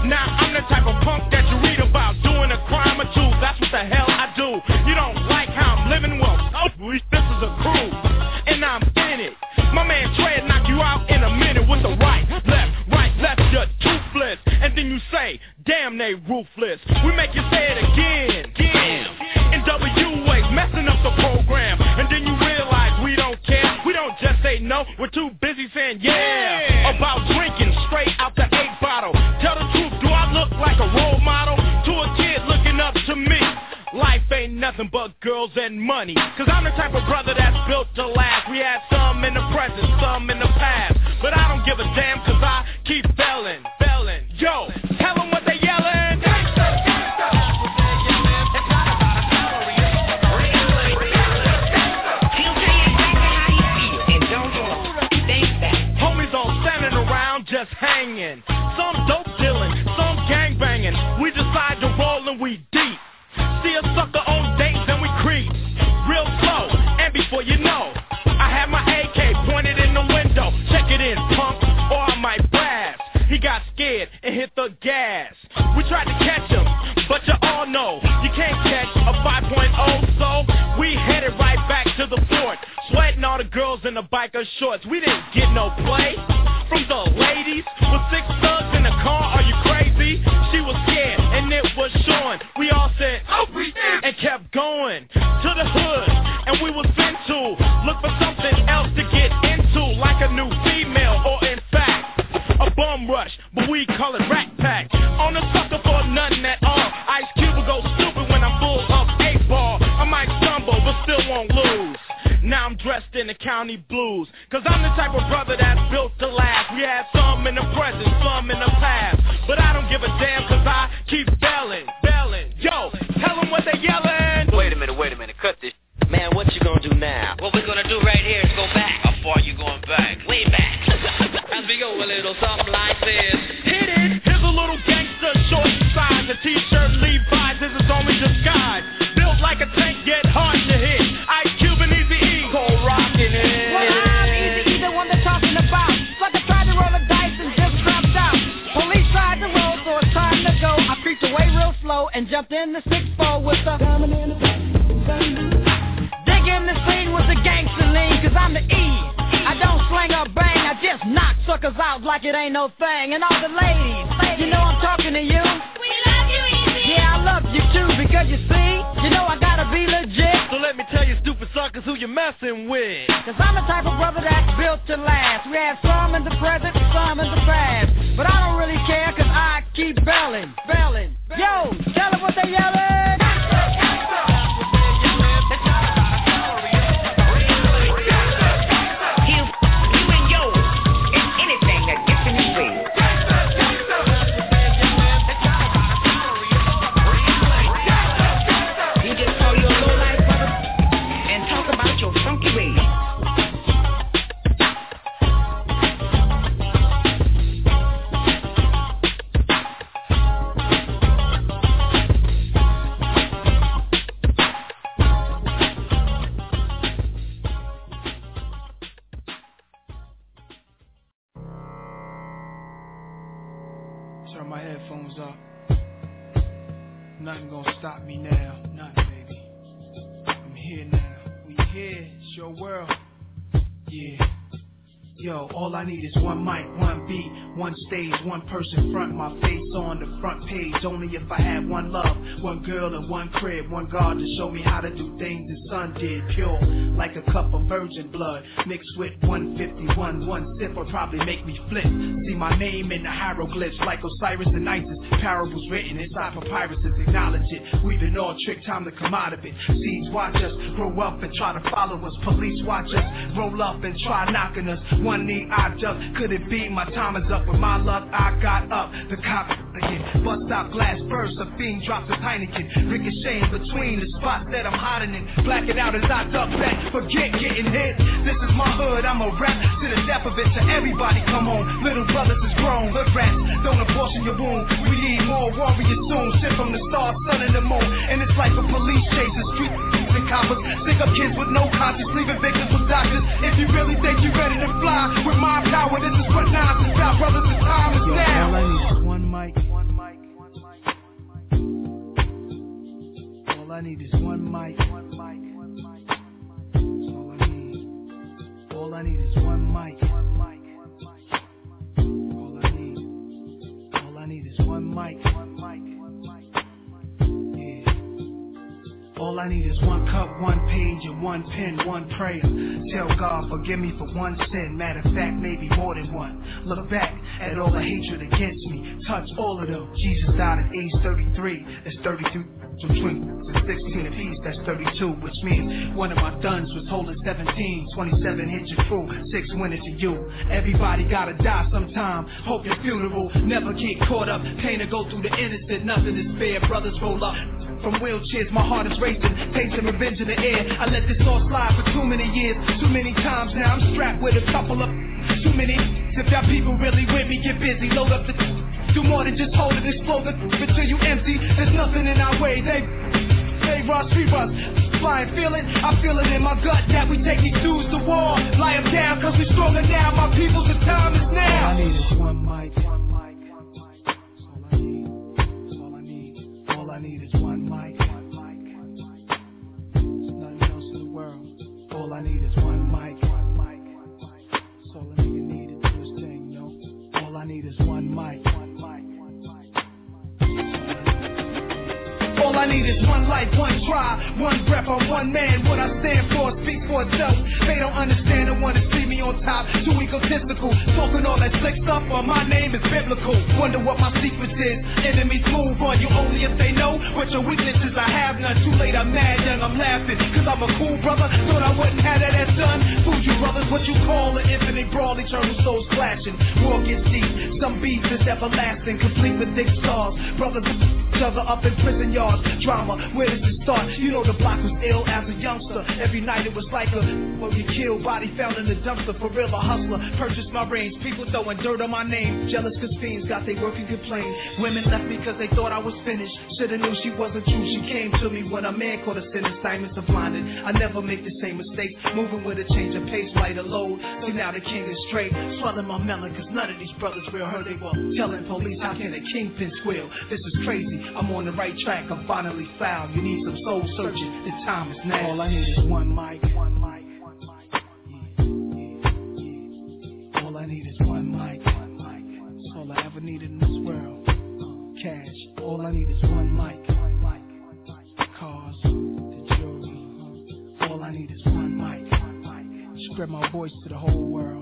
Now I'm the type of punk that you read about doing a crime or two. That's what the hell I do. You don't like how I'm living? Well, this is a crew, and I'm in it. My man Trey knock you out in a minute with the right, left, you're toothless. And then you say, damn, they ruthless. We make you say it again. In WA, messing up the program. And then you realize we don't care. We don't just say no, we're too busy saying yeah. About drinking straight out the 8 bottle. Tell the truth, do I look like a role model to a kid looking up to me? Life ain't nothing but girls and money. Cause I'm the type of brother that's built to last. We had some in the present, some in the past. But I don't give a damn cause I keep belling. Yo, tell them what they yelling. Homies all standing around just hanging. Some dope dealing, some gang banging. We decide to roll and we deep. See a sucker on dates and we creep real slow, and before you know, I have my AK pointed in the window. Check it in, punk, or I might blast. He got scared and hit the gas. We tried to catch him, but you all know you can't catch a 5.0, so we headed right back to the fort, sweating all the girls in the biker shorts. We didn't get no play from the ladies with 6 thugs in the car. Are you crazy? She was scared and it was showing. We all said, oh, we did, and kept going to the hood, and we was sent to look for something else to get into, like a new female, or in fact, a bum rush, but we call it Rat Pack. On the sucker for nothing at all. Ice Cube will go stupid when I'm full of 8-ball. I might stumble, but still won't lose. Now I'm dressed in the county blues, cause I'm the type of brother that's built to last. We had some in the present, some in the past, but I don't give a damn cause I keep belling. Yo, tell them what they yelling. Wait a minute, cut this. Man, what you gonna do now? What we're gonna do right here is go back. How far you going back? Way back. As we go a little something like this. Hit it! Here's a little gangster, short size. A t-shirt, Levi's is its only disguise. Built like a tank, get hard to hit. Ice Cube and Eazy-E, cold rockin' it. Well, I'm Eazy-E, the one they're talking about. Sucker tried to roll the dice and just dropped out. Police tried to roll, so it's time to go. I creeped away real slow and jumped in the 6-4 with the digging the scene with the gangster lean, cause I'm the E. I don't slang or bang, I just knock suckers out like it ain't no thing. And all the ladies, you know I'm talking to you. We love you, Eazy. Yeah, I love you too, because you see, you know I gotta be legit. So let me tell you stupid suckers who you messing with. Cause I'm the type of brother that's built to last. We have some in the present, some in the past, but I don't really care cause I keep belling. Yo, tell them what they yelling. Turn my headphones up. Nothing gonna stop me now. Nothing, baby. I'm here now. We here. It's your world. Yeah. Yo, all I need is one mic, one beat, one stage, one person front, my face on the front page. Only if I had one love, one girl and one crib, one God to show me how to do things the sun did. Pure, like a cup of virgin blood, mixed with 151. One sip will probably make me flip. See my name in the hieroglyphs, like Osiris and Isis. Parables written inside papyruses, acknowledge it. We've been all tricked, time to come out of it. Seeds watch us grow up and try to follow us. Police watch us roll up and try knocking us. One knee I duck, could it be my time is up? With my luck I got up, the cop again. Bust out glass burst, a fiend drops a Heineken. Ricocheting between the spots that I'm hiding in. Black it out as I duck back, forget getting hit. This is my hood, I'm a rap to the depth of it. To everybody come on, little brothers is grown. Hood rats, don't abortion your wound. We need more warriors soon. Shit from the stars, sun and the moon. And it's like a police chase, the street and coppers. Stick up kids with no conscience, leaving victims with doctors. If you really think you're ready to fly with my power, this is what nonsense about, brothers. The time is now. All I need is one mic, I need is one mic. That's all I need. All I need is one mic. All I need is one mic. All I need is one cup, one page, and one pen, one prayer. Tell God, forgive me for one sin. Matter of fact, maybe more than one. Look back at all the hatred against me. Touch all of them. Jesus died at age 33. That's 33 between 16 apiece. That's 32, which means one of my thuns was holding 17. 27 hit your crew, 6 went into you. Everybody gotta die sometime. Hope your funeral never get caught up. Pain to go through the innocent, nothing to spare. Brothers roll up from wheelchairs, my heart is racing, tasting revenge in the air. I let this all slide for too many years, too many times now. I'm strapped with a couple of too many. If y'all people really with me, get busy, load up the do more than just hold it, explode it until you empty. There's nothing in our way. They rush, we rush. Flying, feel it, I feel it in my gut that we take these dudes to war. Lie them down, cause we stronger now. My people, the time is now. All I need is one mic. All I need is one mic. There's nothing else in the world. All I need is one mic. That's all a nigga need to do his thing, yo. All I need is one mic. All I need is one life, one try, one breath, I'm one man. What I stand for speaks for itself. They don't understand and want to see me on top. Too egotistical, talking all that slick stuff, but my name is biblical. Wonder what my secret is. Enemies move on you only if they know what your weaknesses. I have none. Too late, I'm mad, young, I'm laughing. Cause I'm a cool brother. Thought I wouldn't have that as done. Food you brothers, what you call an infinite brawl, eternal souls clashing. War gets deep, some beef is everlasting, complete with thick scars. Brothers each other up in prison yards. Drama, where does it start? You know the block was ill as a youngster. Every night it was like a where you killed, body found in the dumpster. For real, a hustler, purchased my range. People throwing dirt on my name. Jealous cause fiends got they work and complain. Women left me cause they thought I was finished. Shoulda knew she wasn't true. She came to me when a man caught a sin. Assignments are blinded. I never make the same mistakes. Moving with a change of pace, lighter load. See now the king is straight. Swelling my melon cause none of these brothers real heard they were telling police how can a kingpin squeal. This is crazy. I'm on the right track. I'm finally found. You need some soul searching. The time is now. All I need is one mic. All I need is one mic. That's all I ever needed in this world. Cash. All I need is one mic. Cars, the jewelry. All I need is one mic. Spread my voice to the whole world.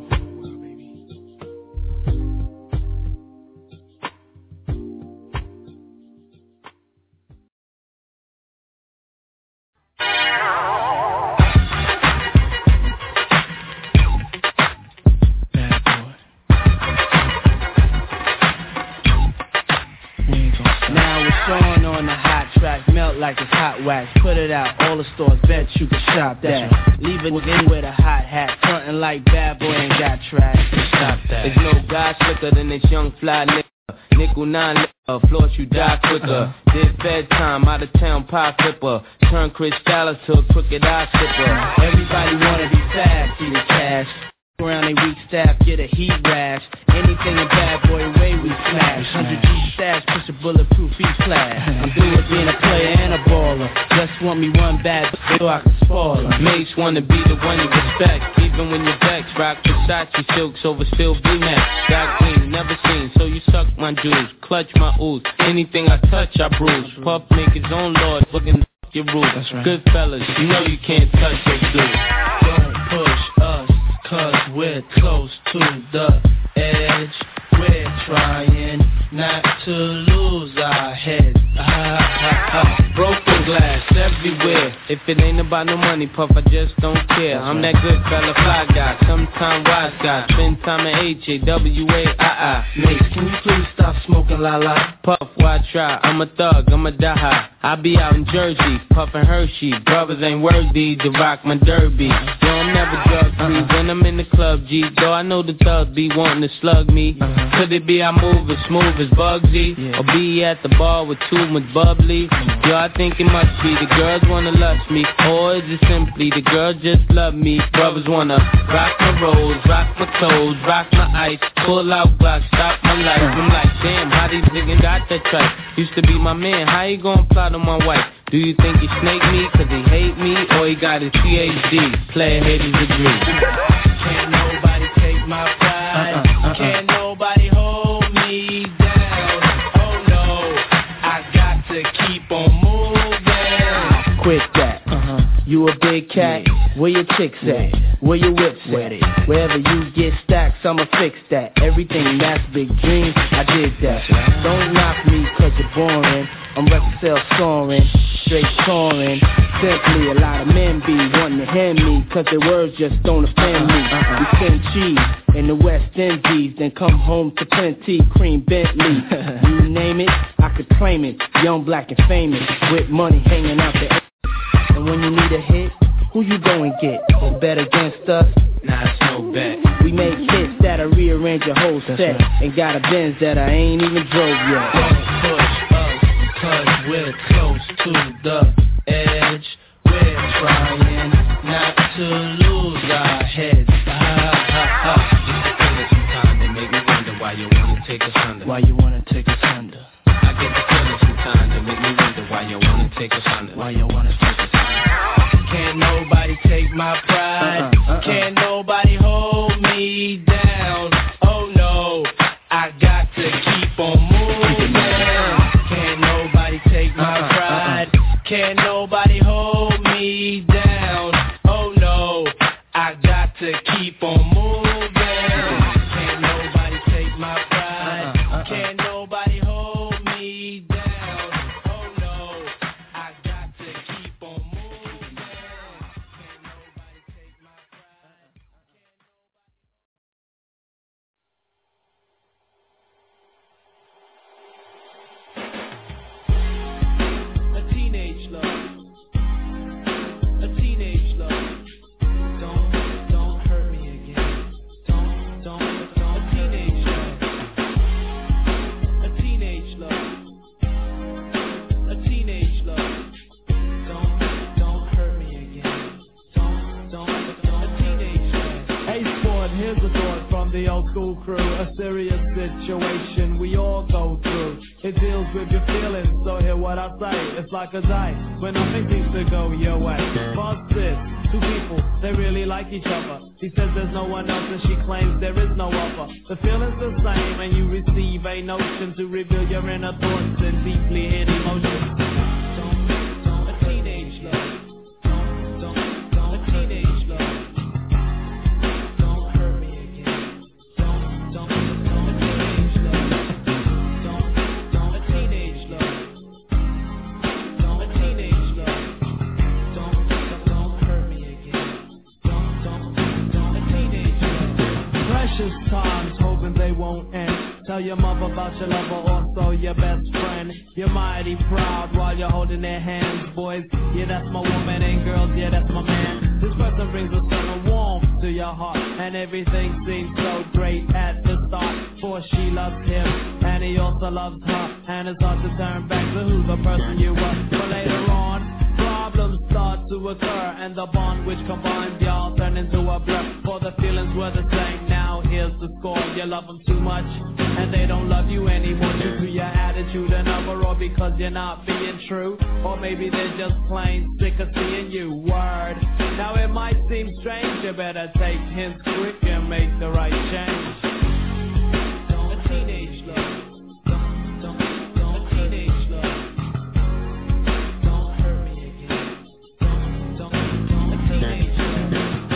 Like it's hot wax, put it out, all the stores, bet you can shop that. Leave it in with a hot hat, frontin' like bad boy ain't got track. Stop that. There's no guy slicker than this young fly nigga. Nickel 9 liquor, floss you die quicker. Did bedtime, out of town pie flipper. Turn Chris Dallas to a crooked eye slipper. Everybody wanna be fast, see the cash. Around a weak staff, get a heat rash. Anything in bad boy way we smash. 100 G stash, push a bulletproof E-class. I'm through with being a player and a baller. Just want me one bad so I can spoil her. Mates wanna be the one you respect. Even when you're vexed, rock Versace silks over still V-Max. Got clean, never seen, so you suck my jewels. Clutch my ooze, anything I touch I bruise. Puff make his own lord, looking your rules. Right. Good fellas, you know you can't touch your dudes. Don't push us. Cause we're close to the edge. We're trying not to lose our heads. Broken glass everywhere. If it ain't about no money, Puff, I just don't care. I'm that good fella, fly guy, sometime wise guy. Spend time at H-A-W-A-I-I. Mate, can you please stop smoking la-la? Puff, why try? I'm a thug, I'm a die. I be out in Jersey, puffin' Hershey. Brothers ain't worthy to rock my derby. Yo, I'm never drug-free when I'm in the club, G. Though I know the thugs be wanting to slug me. Could it be I move as smooth as Bugsy? Or be at the bar with too much bubbly? Yo, I think it must be the girls wanna lust me. Or is it simply the girls just love me? Brothers wanna rock my rolls, rock my toes, rock my ice. Pull out Glock, stop my life. I'm like, damn, how these niggas got that tripe? Used to be my man, how you gon' plot on my wife? Do you think he snake me cause he hate me, or he got his PhD, player haters degree? Can't nobody take my pride, can't nobody hold me down. Oh no, I got to keep on moving. Quit that, you a big cat, where your chicks at, where your whips at, wherever you get stacks, I'ma fix that. Everything that's big dreams, I did that. Don't knock me cause you're boring, I'm record sales soaring, straight touring. Simply a lot of men be wanting to hand me, cause their words just don't offend me. We send cheese in the West Indies, then come home to plenty cream Bentley. You name it, I could claim it. Young, black, and famous, with money hanging out the. And when you need a hit, who you go and get? Or bet against us? Nah, it's no bet. We make hits that'll rearrange your whole set, and got a Benz that I ain't even drove yet. Don't push us, cause we're close to the edge. We're trying not to lose our heads. Just a feeling sometimes that make me wonder why you wanna take us under. Why you wanna take us under? I get the feeling sometimes that make me wonder why you wanna take us under. Why you wanna take us under? Can't nobody take my pride. Can't nobody hold me down. Oh no, I got to keep on moving. Can't nobody take my pride. Can't nobody hold me down. Oh no, I got to keep on moving. Can't nobody take my pride. Can't nobody hold me down. Oh no, I got to keep on moving. Can't nobody take my pride. A teenage love. A teenage love. Don't hurt me again. Don't. A teenage love. A teenage love. A teenage love. Don't hurt me again. Don't. A teenage love. Hey sport, here's a thought from the old school crew. A serious situation we all go through. It deals with your feelings, so hear what I say. It's like a dice when nothing seems to go your way. Boss this, two people, they really like each other. He says there's no one else and she claims there is no other. The feeling's the same and you receive a notion to reveal your inner thoughts and deeply hidden emotions. Don't. A teenage love. Don't. A teenage love. Don't hurt me again. Don't. A teenage love. Don't. A teenage love. Don't. A teenage love. Don't hurt me again. Don't. A teenage love. Precious times, hoping they won't end. Tell your mother about your lover, also your best friend. You're mighty proud while you're holding their hands, boys. Yeah, that's my woman, and girls, yeah, that's my man. This person brings a certain warmth to your heart, and everything seems so great at the start. For she loves him, and he also loves her, and it's hard to turn back to who the person you were. But later on, problems start to occur, and the bond which combines y'all turn into a blur. For the feelings were the same, now here's the score. You love them too much, and they don't love you anymore. Due to your attitude and number, or because you're not being true, or maybe they're just plain sick of seeing you. Word. Now it might seem strange, you better take hints quick and make the right change. A teenage love. Don't. A teenage love. Don't hurt me again. Don't. A teenage love.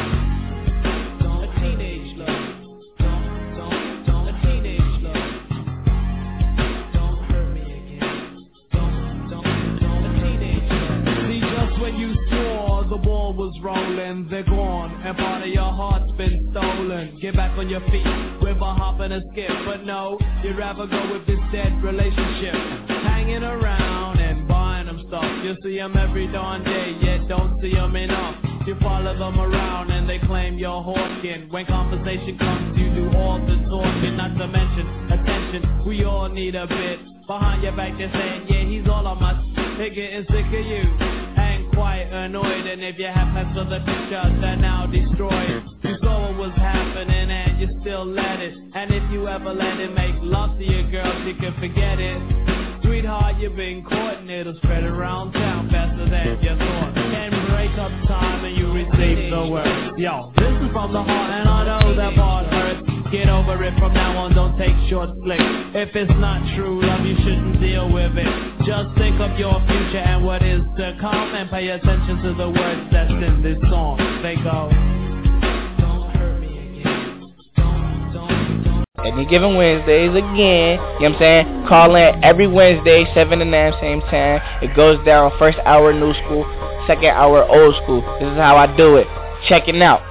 A teenage love. Don't. A teenage love. Don't hurt me again. Don't. A teenage love. See, just when you swore the ball was rolling, they're gone, and part of your heart's been stolen. Get back on your feet with a hop and a skip, but no, you'd rather go with this dead relationship. Hanging around and buying them stuff. You see them every darn day, yet don't see them enough. You follow them around and they claim you're hawking. When conversation comes, you do all the talking. Not to mention attention, we all need a bit. Behind your back they're saying, yeah, he's all on my they're getting sick of you and quite annoyed. And if you have plans for the future, they're now destroyed. You saw what was happening and you still let it. And if you ever let it make love to your girl, you can forget it. Sweetheart, you've been caught and it'll spread around town faster than you thought. And break up time and you receive the word. Yo, this is from the heart and I know that part hurts. Get over it from now on, don't take short flicks. If it's not true love, you shouldn't deal with it. Just think of your future and what is to come, and pay attention to the words that's in this song. They go, don't hurt me again. Don't. Any given Wednesdays again, you know what I'm saying? Call in every Wednesday, 7 to 9, same time. It goes down first hour new school, second hour old school. This is how I do it. Check it out.